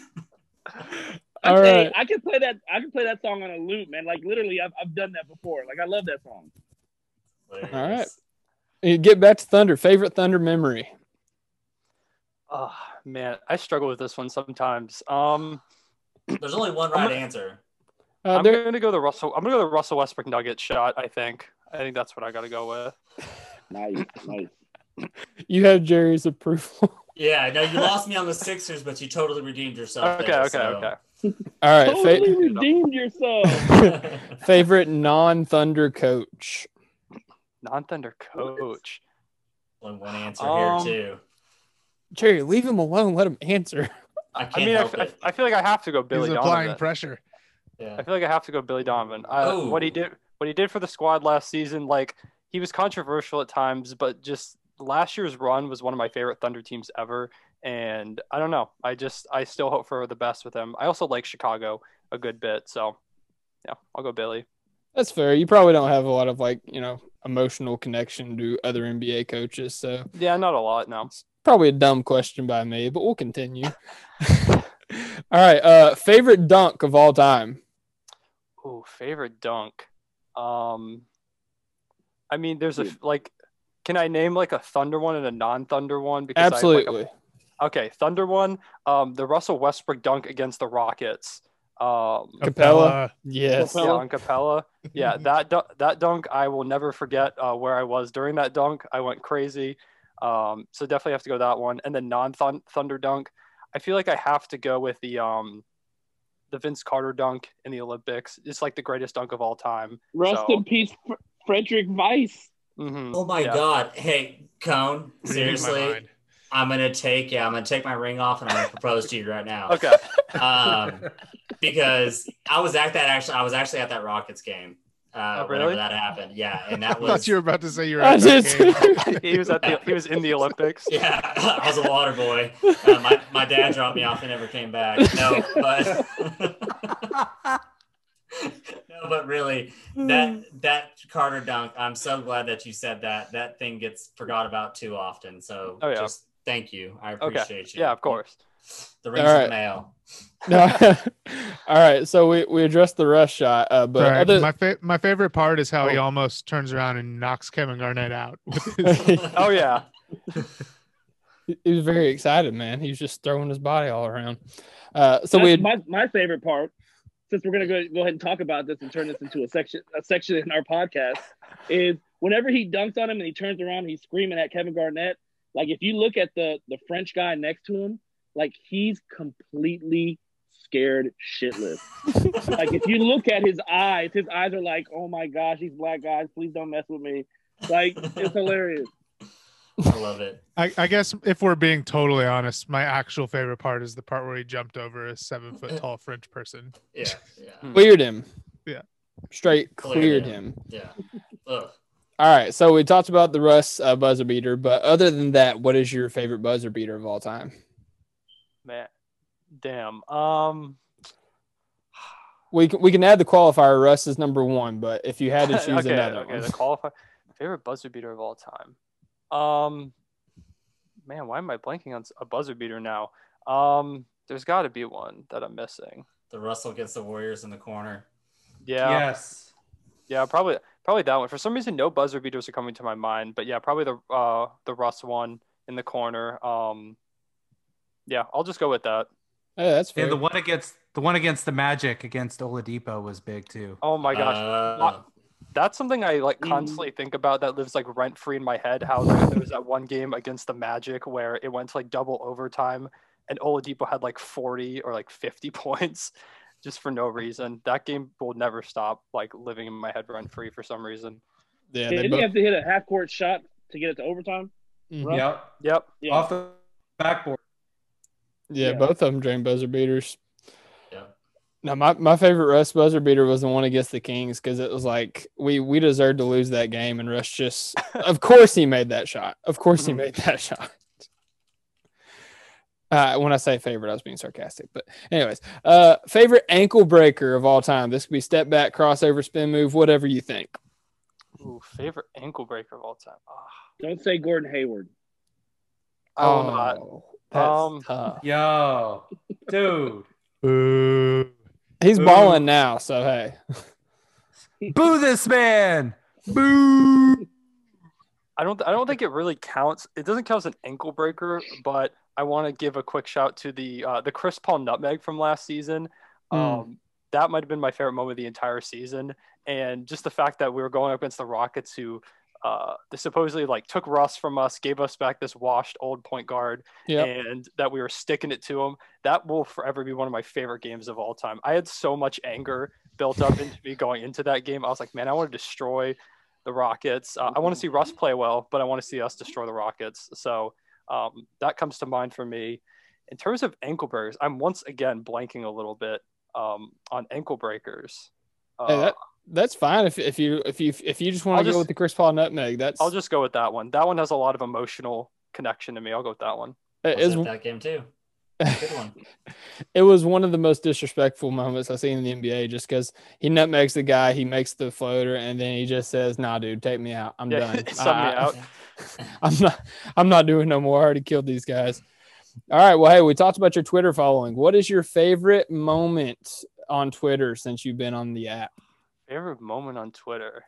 All right. I can play that song on a loop, man. Like, literally, I've done that before. Like, I love that song. Hilarious. All right. You get back to Thunder. Favorite Thunder memory? Oh, man. I struggle with this one sometimes. There's only one right answer. I'm going to go the Russell Westbrook Nugget shot, I think. I think that's what I got to go with. Nice. You have Jerry's approval. Yeah, no, you lost me on the Sixers, but you totally redeemed yourself. Okay. All right. Totally redeemed yourself. Favorite non-Thunder coach. Non-Thunder coach. One answer here too. Jerry, leave him alone. Let him answer. I can't help it. I feel like I have to go Billy He's Donovan. applying pressure. Yeah. I feel like I have to go Billy Donovan. What he did for the squad last season, like he was controversial at times, but just last year's run was one of my favorite Thunder teams ever. And I don't know. I still hope for the best with him. I also like Chicago a good bit. So yeah, I'll go Billy. That's fair. You probably don't have a lot of emotional connection to other NBA coaches. So yeah, not a lot. No. Probably a dumb question by me, but we'll continue. All right. Favorite dunk of all time. Oh, favorite dunk. I mean, there's can I name like a Thunder one and a non-Thunder one? Because absolutely. Okay, Thunder one. The Russell Westbrook dunk against the Rockets. Capella. Yes. Yeah, on Capella. Yeah, that dunk I will never forget where I was during that dunk. I went crazy. So definitely have to go that one. And then non-Thunder dunk, I feel like I have to go with the Vince Carter dunk in the Olympics. It's like the greatest dunk of all time. Rest in peace, Frederick Weiss. Mm-hmm. Oh my God! Hey, Cone, seriously, I'm gonna take my ring off and I'm gonna propose to you right now. Okay. Because I was actually at that Rockets game. Whenever that happened, yeah, and that was. I thought you were about to say you were at that game. He was in the Olympics. Yeah, I was a water boy. My dad dropped me off and never came back. No, but really, that Carter dunk. I'm so glad that you said that. That thing gets forgot about too often. So just thank you. I appreciate you. Yeah, of course. The rings in the mail. All right, so we addressed the rush shot, but my favorite part is how he almost turns around and knocks Kevin Garnett out. Oh yeah, he was very excited, man. He was just throwing his body all around. My favorite part, since we're gonna go ahead and talk about this and turn this into a section in our podcast, is whenever he dunks on him and he turns around, he's screaming at Kevin Garnett. Like if you look at the French guy next to him. Like he's completely scared shitless. Like if you look at his eyes are like, oh my gosh, these black guys, please don't mess with me. Like it's hilarious. I love it. I guess if we're being totally honest, my actual favorite part is the part where he jumped over a 7-foot tall French person. Yeah. Cleared him. Yeah. Straight cleared him. Yeah. Ugh. All right, so we talked about the Russ buzzer beater, but other than that, what is your favorite buzzer beater of all time? Man, damn. We can add the qualifier. Russ is number one, but if you had to choose another one. The qualifier favorite buzzer beater of all time. Man, why am I blanking on a buzzer beater now? There's got to be one that I'm missing. The Russell gets the Warriors in the corner. Yeah. Yes. Yeah, probably that one. For some reason, no buzzer beaters are coming to my mind, but yeah, probably the Russ one in the corner. Yeah, I'll just go with that. Yeah, that's fair. And the one against the Magic against Oladipo was big too. Oh my gosh, that's something I constantly think about. That lives rent free in my head. How there was that one game against the Magic where it went to double overtime, and Oladipo had 40 or 50 points, just for no reason. That game will never stop living in my head rent free for some reason. Yeah, didn't he have to hit a half court shot to get it to overtime? Mm-hmm. Yep. Off the backboard. Yeah, both of them drained buzzer beaters. Yeah. Now, my favorite Russ buzzer beater was the one against the Kings because it was we deserved to lose that game, and Russ just, of course, he made that shot. Of course, he made that shot. When I say favorite, I was being sarcastic. But anyways, favorite ankle breaker of all time. This could be step back, crossover, spin move, whatever you think. Ooh, favorite ankle breaker of all time. Oh. Don't say Gordon Hayward. I will not. That's tough. Yo, dude. Boo. He's balling now, so hey. Boo this man. Boo. I don't think it really counts. It doesn't count as an ankle breaker, but I want to give a quick shout to the Chris Paul nutmeg from last season. That might have been my favorite moment of the entire season, and just the fact that we were going up against the Rockets, who they supposedly like took Russ from us, gave us back this washed old point guard, and that we were sticking it to him. That will forever be one of my favorite games of all time. I had so much anger built up into me going into that game. I was like, man, I want to destroy the Rockets. I want to see Russ play well, but I want to see us destroy the Rockets. So that comes to mind for me. In terms of ankle breakers, I'm once again blanking a little bit on ankle breakers. Hey, that's fine if you just want to go with the Chris Paul nutmeg. I'll just go with that one. That one has a lot of emotional connection to me. I'll go with that one. That game too. Good one. It was one of the most disrespectful moments I've seen in the NBA, just because he nutmegs the guy, he makes the floater, and then he just says, "Nah, dude, take me out. I'm done. Sub me out. I'm not doing no more. I already killed these guys." All right. Well, hey, we talked about your Twitter following. What is your favorite moment on Twitter since you've been on the app? Favorite moment on Twitter?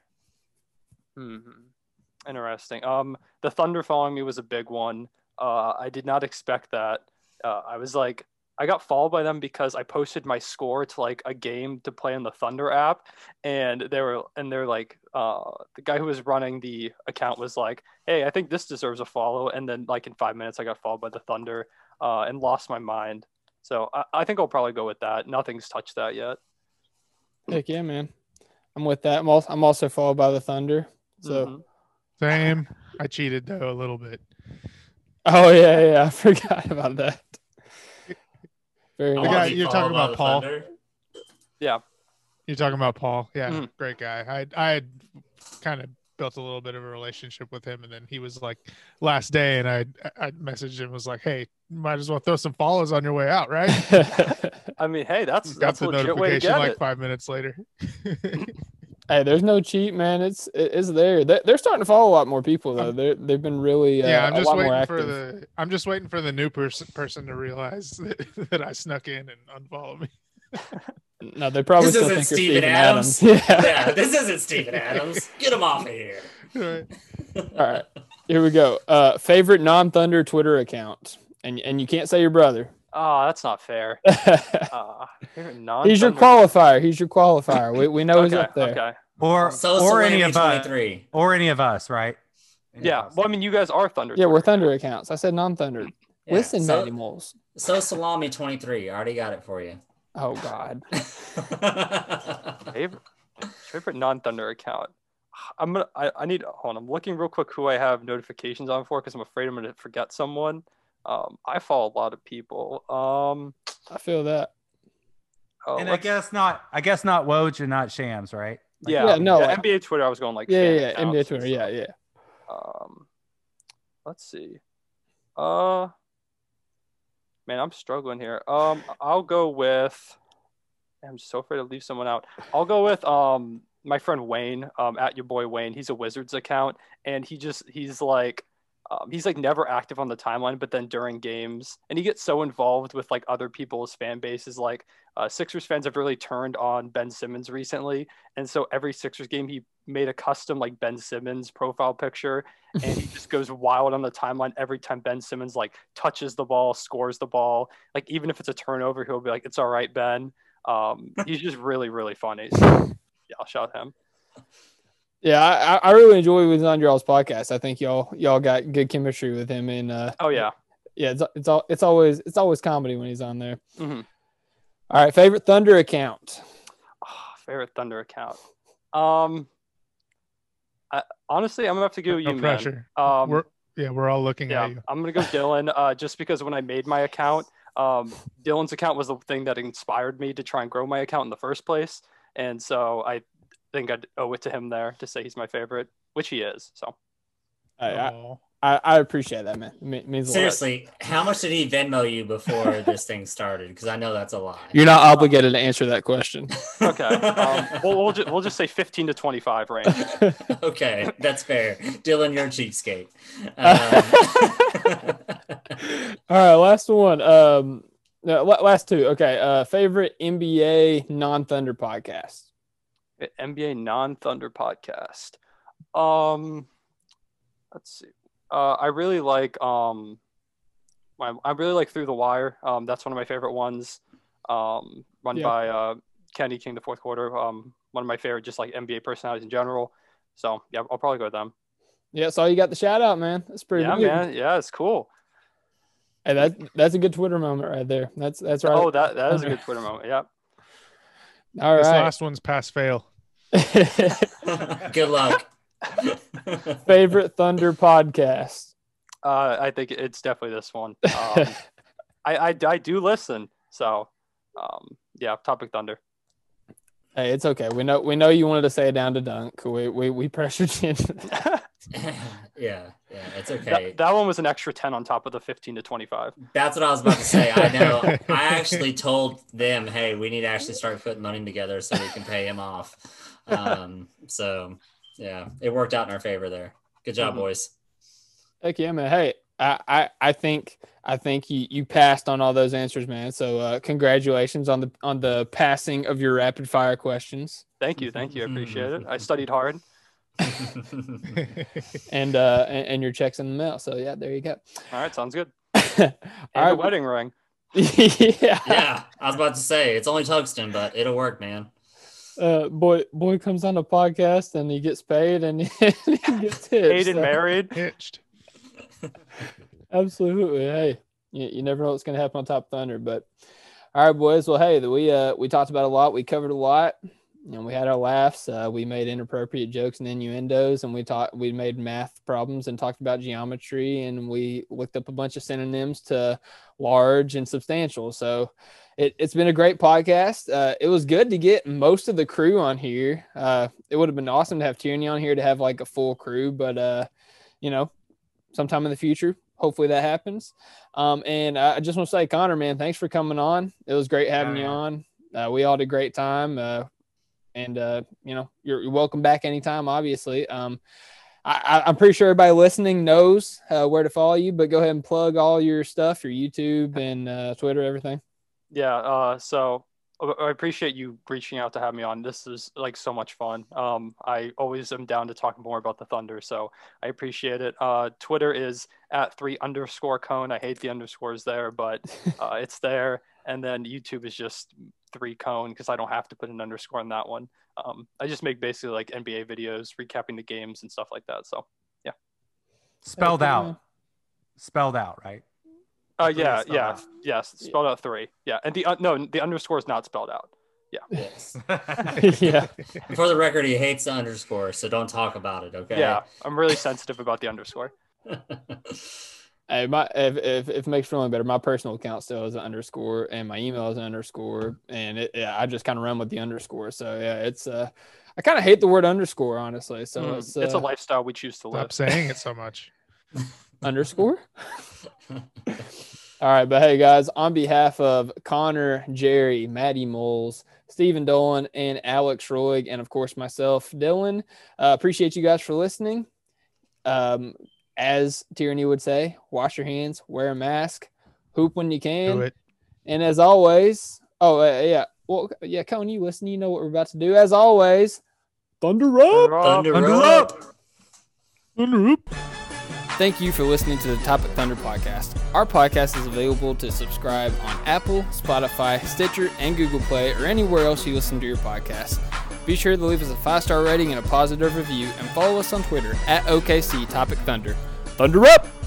Interesting. The Thunder following me was a big one. I did not expect that. I got followed by them because I posted my score to like a game to play on the Thunder app, and they're like, the guy who was running the account was like, "Hey, I think this deserves a follow." And then like in 5 minutes, I got followed by the Thunder, and lost my mind. So I think I'll probably go with that. Nothing's touched that yet. Heck yeah, man. I'm with that. I'm also followed by the Thunder. So same. I cheated though a little bit. Oh yeah. I forgot about that. Very nice. You're talking about Paul. Yeah. You're talking about Paul. Yeah, great guy. I had kind of built a little bit of a relationship with him, and then he was like last day, and I messaged him, was like, "Hey, might as well throw some follows on your way out, right?" I mean, hey, that's the a legit notification way to get like it. 5 minutes later. Hey, there's no cheat, man. It's there. They're starting to follow a lot more people though. They've been really I'm just a lot more waiting active. I'm just waiting for the new person to realize that I snuck in and unfollow me. No, they probably this still isn't think you're Steven Adams. Yeah, this isn't Steven Adams. Get him off of here. Right. All right, here we go. Favorite non-Thunder Twitter account, and you can't say your brother. Oh, that's not fair. He's your qualifier. We know he's up there. Okay. Or any of us. 23. Or any of us, right? Yeah. Well, I mean, you guys are Thunder. Yeah, we're Thunder accounts. I said non-Thunder. Yeah. Listen, Matty Moles. So Salami 23. I already got it for you. Oh God. Favorite non-Thunder account. I need. Hold on. I'm looking real quick who I have notifications on for because I'm afraid I'm gonna forget someone. I follow a lot of people. I feel that. And I guess not Woj and not Shams, right? Like, NBA Twitter. I was going like NBA Twitter. Yeah. Let's see. Man, I'm struggling here. I'll go with. I'm so afraid to leave someone out. I'll go with my friend Wayne. At your boy Wayne. He's a Wizards account, and he's like never active on the timeline, but then during games, and he gets so involved with like other people's fan bases. Like Sixers fans have really turned on Ben Simmons recently, and so every Sixers game he made a custom like Ben Simmons profile picture, and he just goes wild on the timeline every time Ben Simmons like touches the ball, scores the ball. Like even if it's a turnover, he'll be like, "It's all right, Ben." He's just really, really funny. So, yeah, I'll shout him. Yeah, I really enjoy when he's on y'all's podcast. I think y'all got good chemistry with him, and yeah, it's always comedy when he's on there. Mm-hmm. All right, favorite Thunder account. Favorite Thunder account. Honestly, I'm gonna have to go you, pressure. Man. We're all looking at you. I'm gonna go Dylan. Just because when I made my account, Dylan's account was the thing that inspired me to try and grow my account in the first place, and so I think I'd owe it to him there to say he's my favorite, which he is. So I appreciate that, man. It means seriously, how much did he Venmo you before this thing started? Because I know that's a lie. You're not obligated to answer that question. Okay. We'll just say 15 to 25 range. Okay, that's fair. Dylan, you're a cheapskate. All right, last one. Last two. Okay. Favorite NBA non-Thunder podcast. NBA non-Thunder podcast. Let's see. I really like Through the Wire. That's one of my favorite ones. Run by Kenny King, the fourth quarter. One of my favorite, just like NBA personalities in general. So yeah, I'll probably go with them. Yeah, so you got the shout out, man. That's pretty yeah, big. Man. Yeah, it's cool. Hey, that's a good Twitter moment right there. That's right. Oh, that is a good Twitter moment. Yep. All right. This last one's pass fail. Good luck. Favorite Thunder podcast? I think it's definitely this one. I do listen. So, yeah, Topic Thunder. Hey, it's okay. We know you wanted to say it down to dunk. We pressured you. yeah, it's okay. That one was an extra 10 on top of the 15 to 25. That's what I was about to say. I know. I actually told them, hey, we need to actually start putting money together so we can pay him off. So yeah, it worked out in our favor there. Good job, boys. Heck yeah, man. Hey, I think you passed on all those answers, man. So congratulations on the passing of your rapid fire questions. Thank you. I appreciate it. I studied hard. and your check's in the mail. So yeah, there you go. All right, sounds good. All right, wedding ring. Yeah, I was about to say it's only tungsten, but it'll work, man. Boy comes on a podcast and he gets paid and he gets hitched. Paid and married. Hitched. Absolutely. Hey, you never know what's going to happen on Top Thunder, but all right, boys. Well, hey, we talked about a lot. We covered a lot. We had our laughs. We made inappropriate jokes and innuendos, and we made math problems and talked about geometry, and we looked up a bunch of synonyms to large and substantial. So it's been a great podcast. It was good to get most of the crew on here. It would have been awesome to have Tierney on here to have like a full crew, but sometime in the future, hopefully that happens. And I just want to say, Connor, man, thanks for coming on. It was great having you on. We all had a great time. And you're welcome back anytime, obviously. I'm pretty sure everybody listening knows where to follow you, but go ahead and plug all your stuff, your YouTube and Twitter, everything. Yeah. So I appreciate you reaching out to have me on. This is like so much fun. I always am down to talk more about the Thunder, so I appreciate it. Twitter is @3_cone. I hate the underscores there, but it's there. And then YouTube is just 3cone because I don't have to put an underscore on that one. I just make basically like NBA videos, recapping the games and stuff like that. So yeah. Spelled out, right? Yes. Spelled out 3. Yeah. And the underscore is not spelled out. Yeah. Yes. Yeah. For the record, he hates the underscore, so don't talk about it, okay? Yeah. I'm really sensitive about the underscore. Hey, if it makes you feel any better, my personal account still is an underscore, and my email is an underscore, and I just kind of run with the underscore. So yeah, it's I kind of hate the word underscore, honestly. So it's a lifestyle we choose to live. Stop saying it so much. Underscore. All right, but hey guys, on behalf of Connor, Jerry, Maddie Moles, Stephen Dolan, and Alex Roig, and of course myself, Dylan, appreciate you guys for listening. As Tierney would say, wash your hands, wear a mask, hoop when you can. Do it. And as always, Cone, you listen, you know what we're about to do. As always, Thunder up! Thunder up! Thunder up! Thank you for listening to the Topic Thunder podcast. Our podcast is available to subscribe on Apple, Spotify, Stitcher, and Google Play, or anywhere else you listen to your podcast. Be sure to leave us a 5-star rating and a positive review, and follow us on Twitter @OKC Topic Thunder. Thunder up!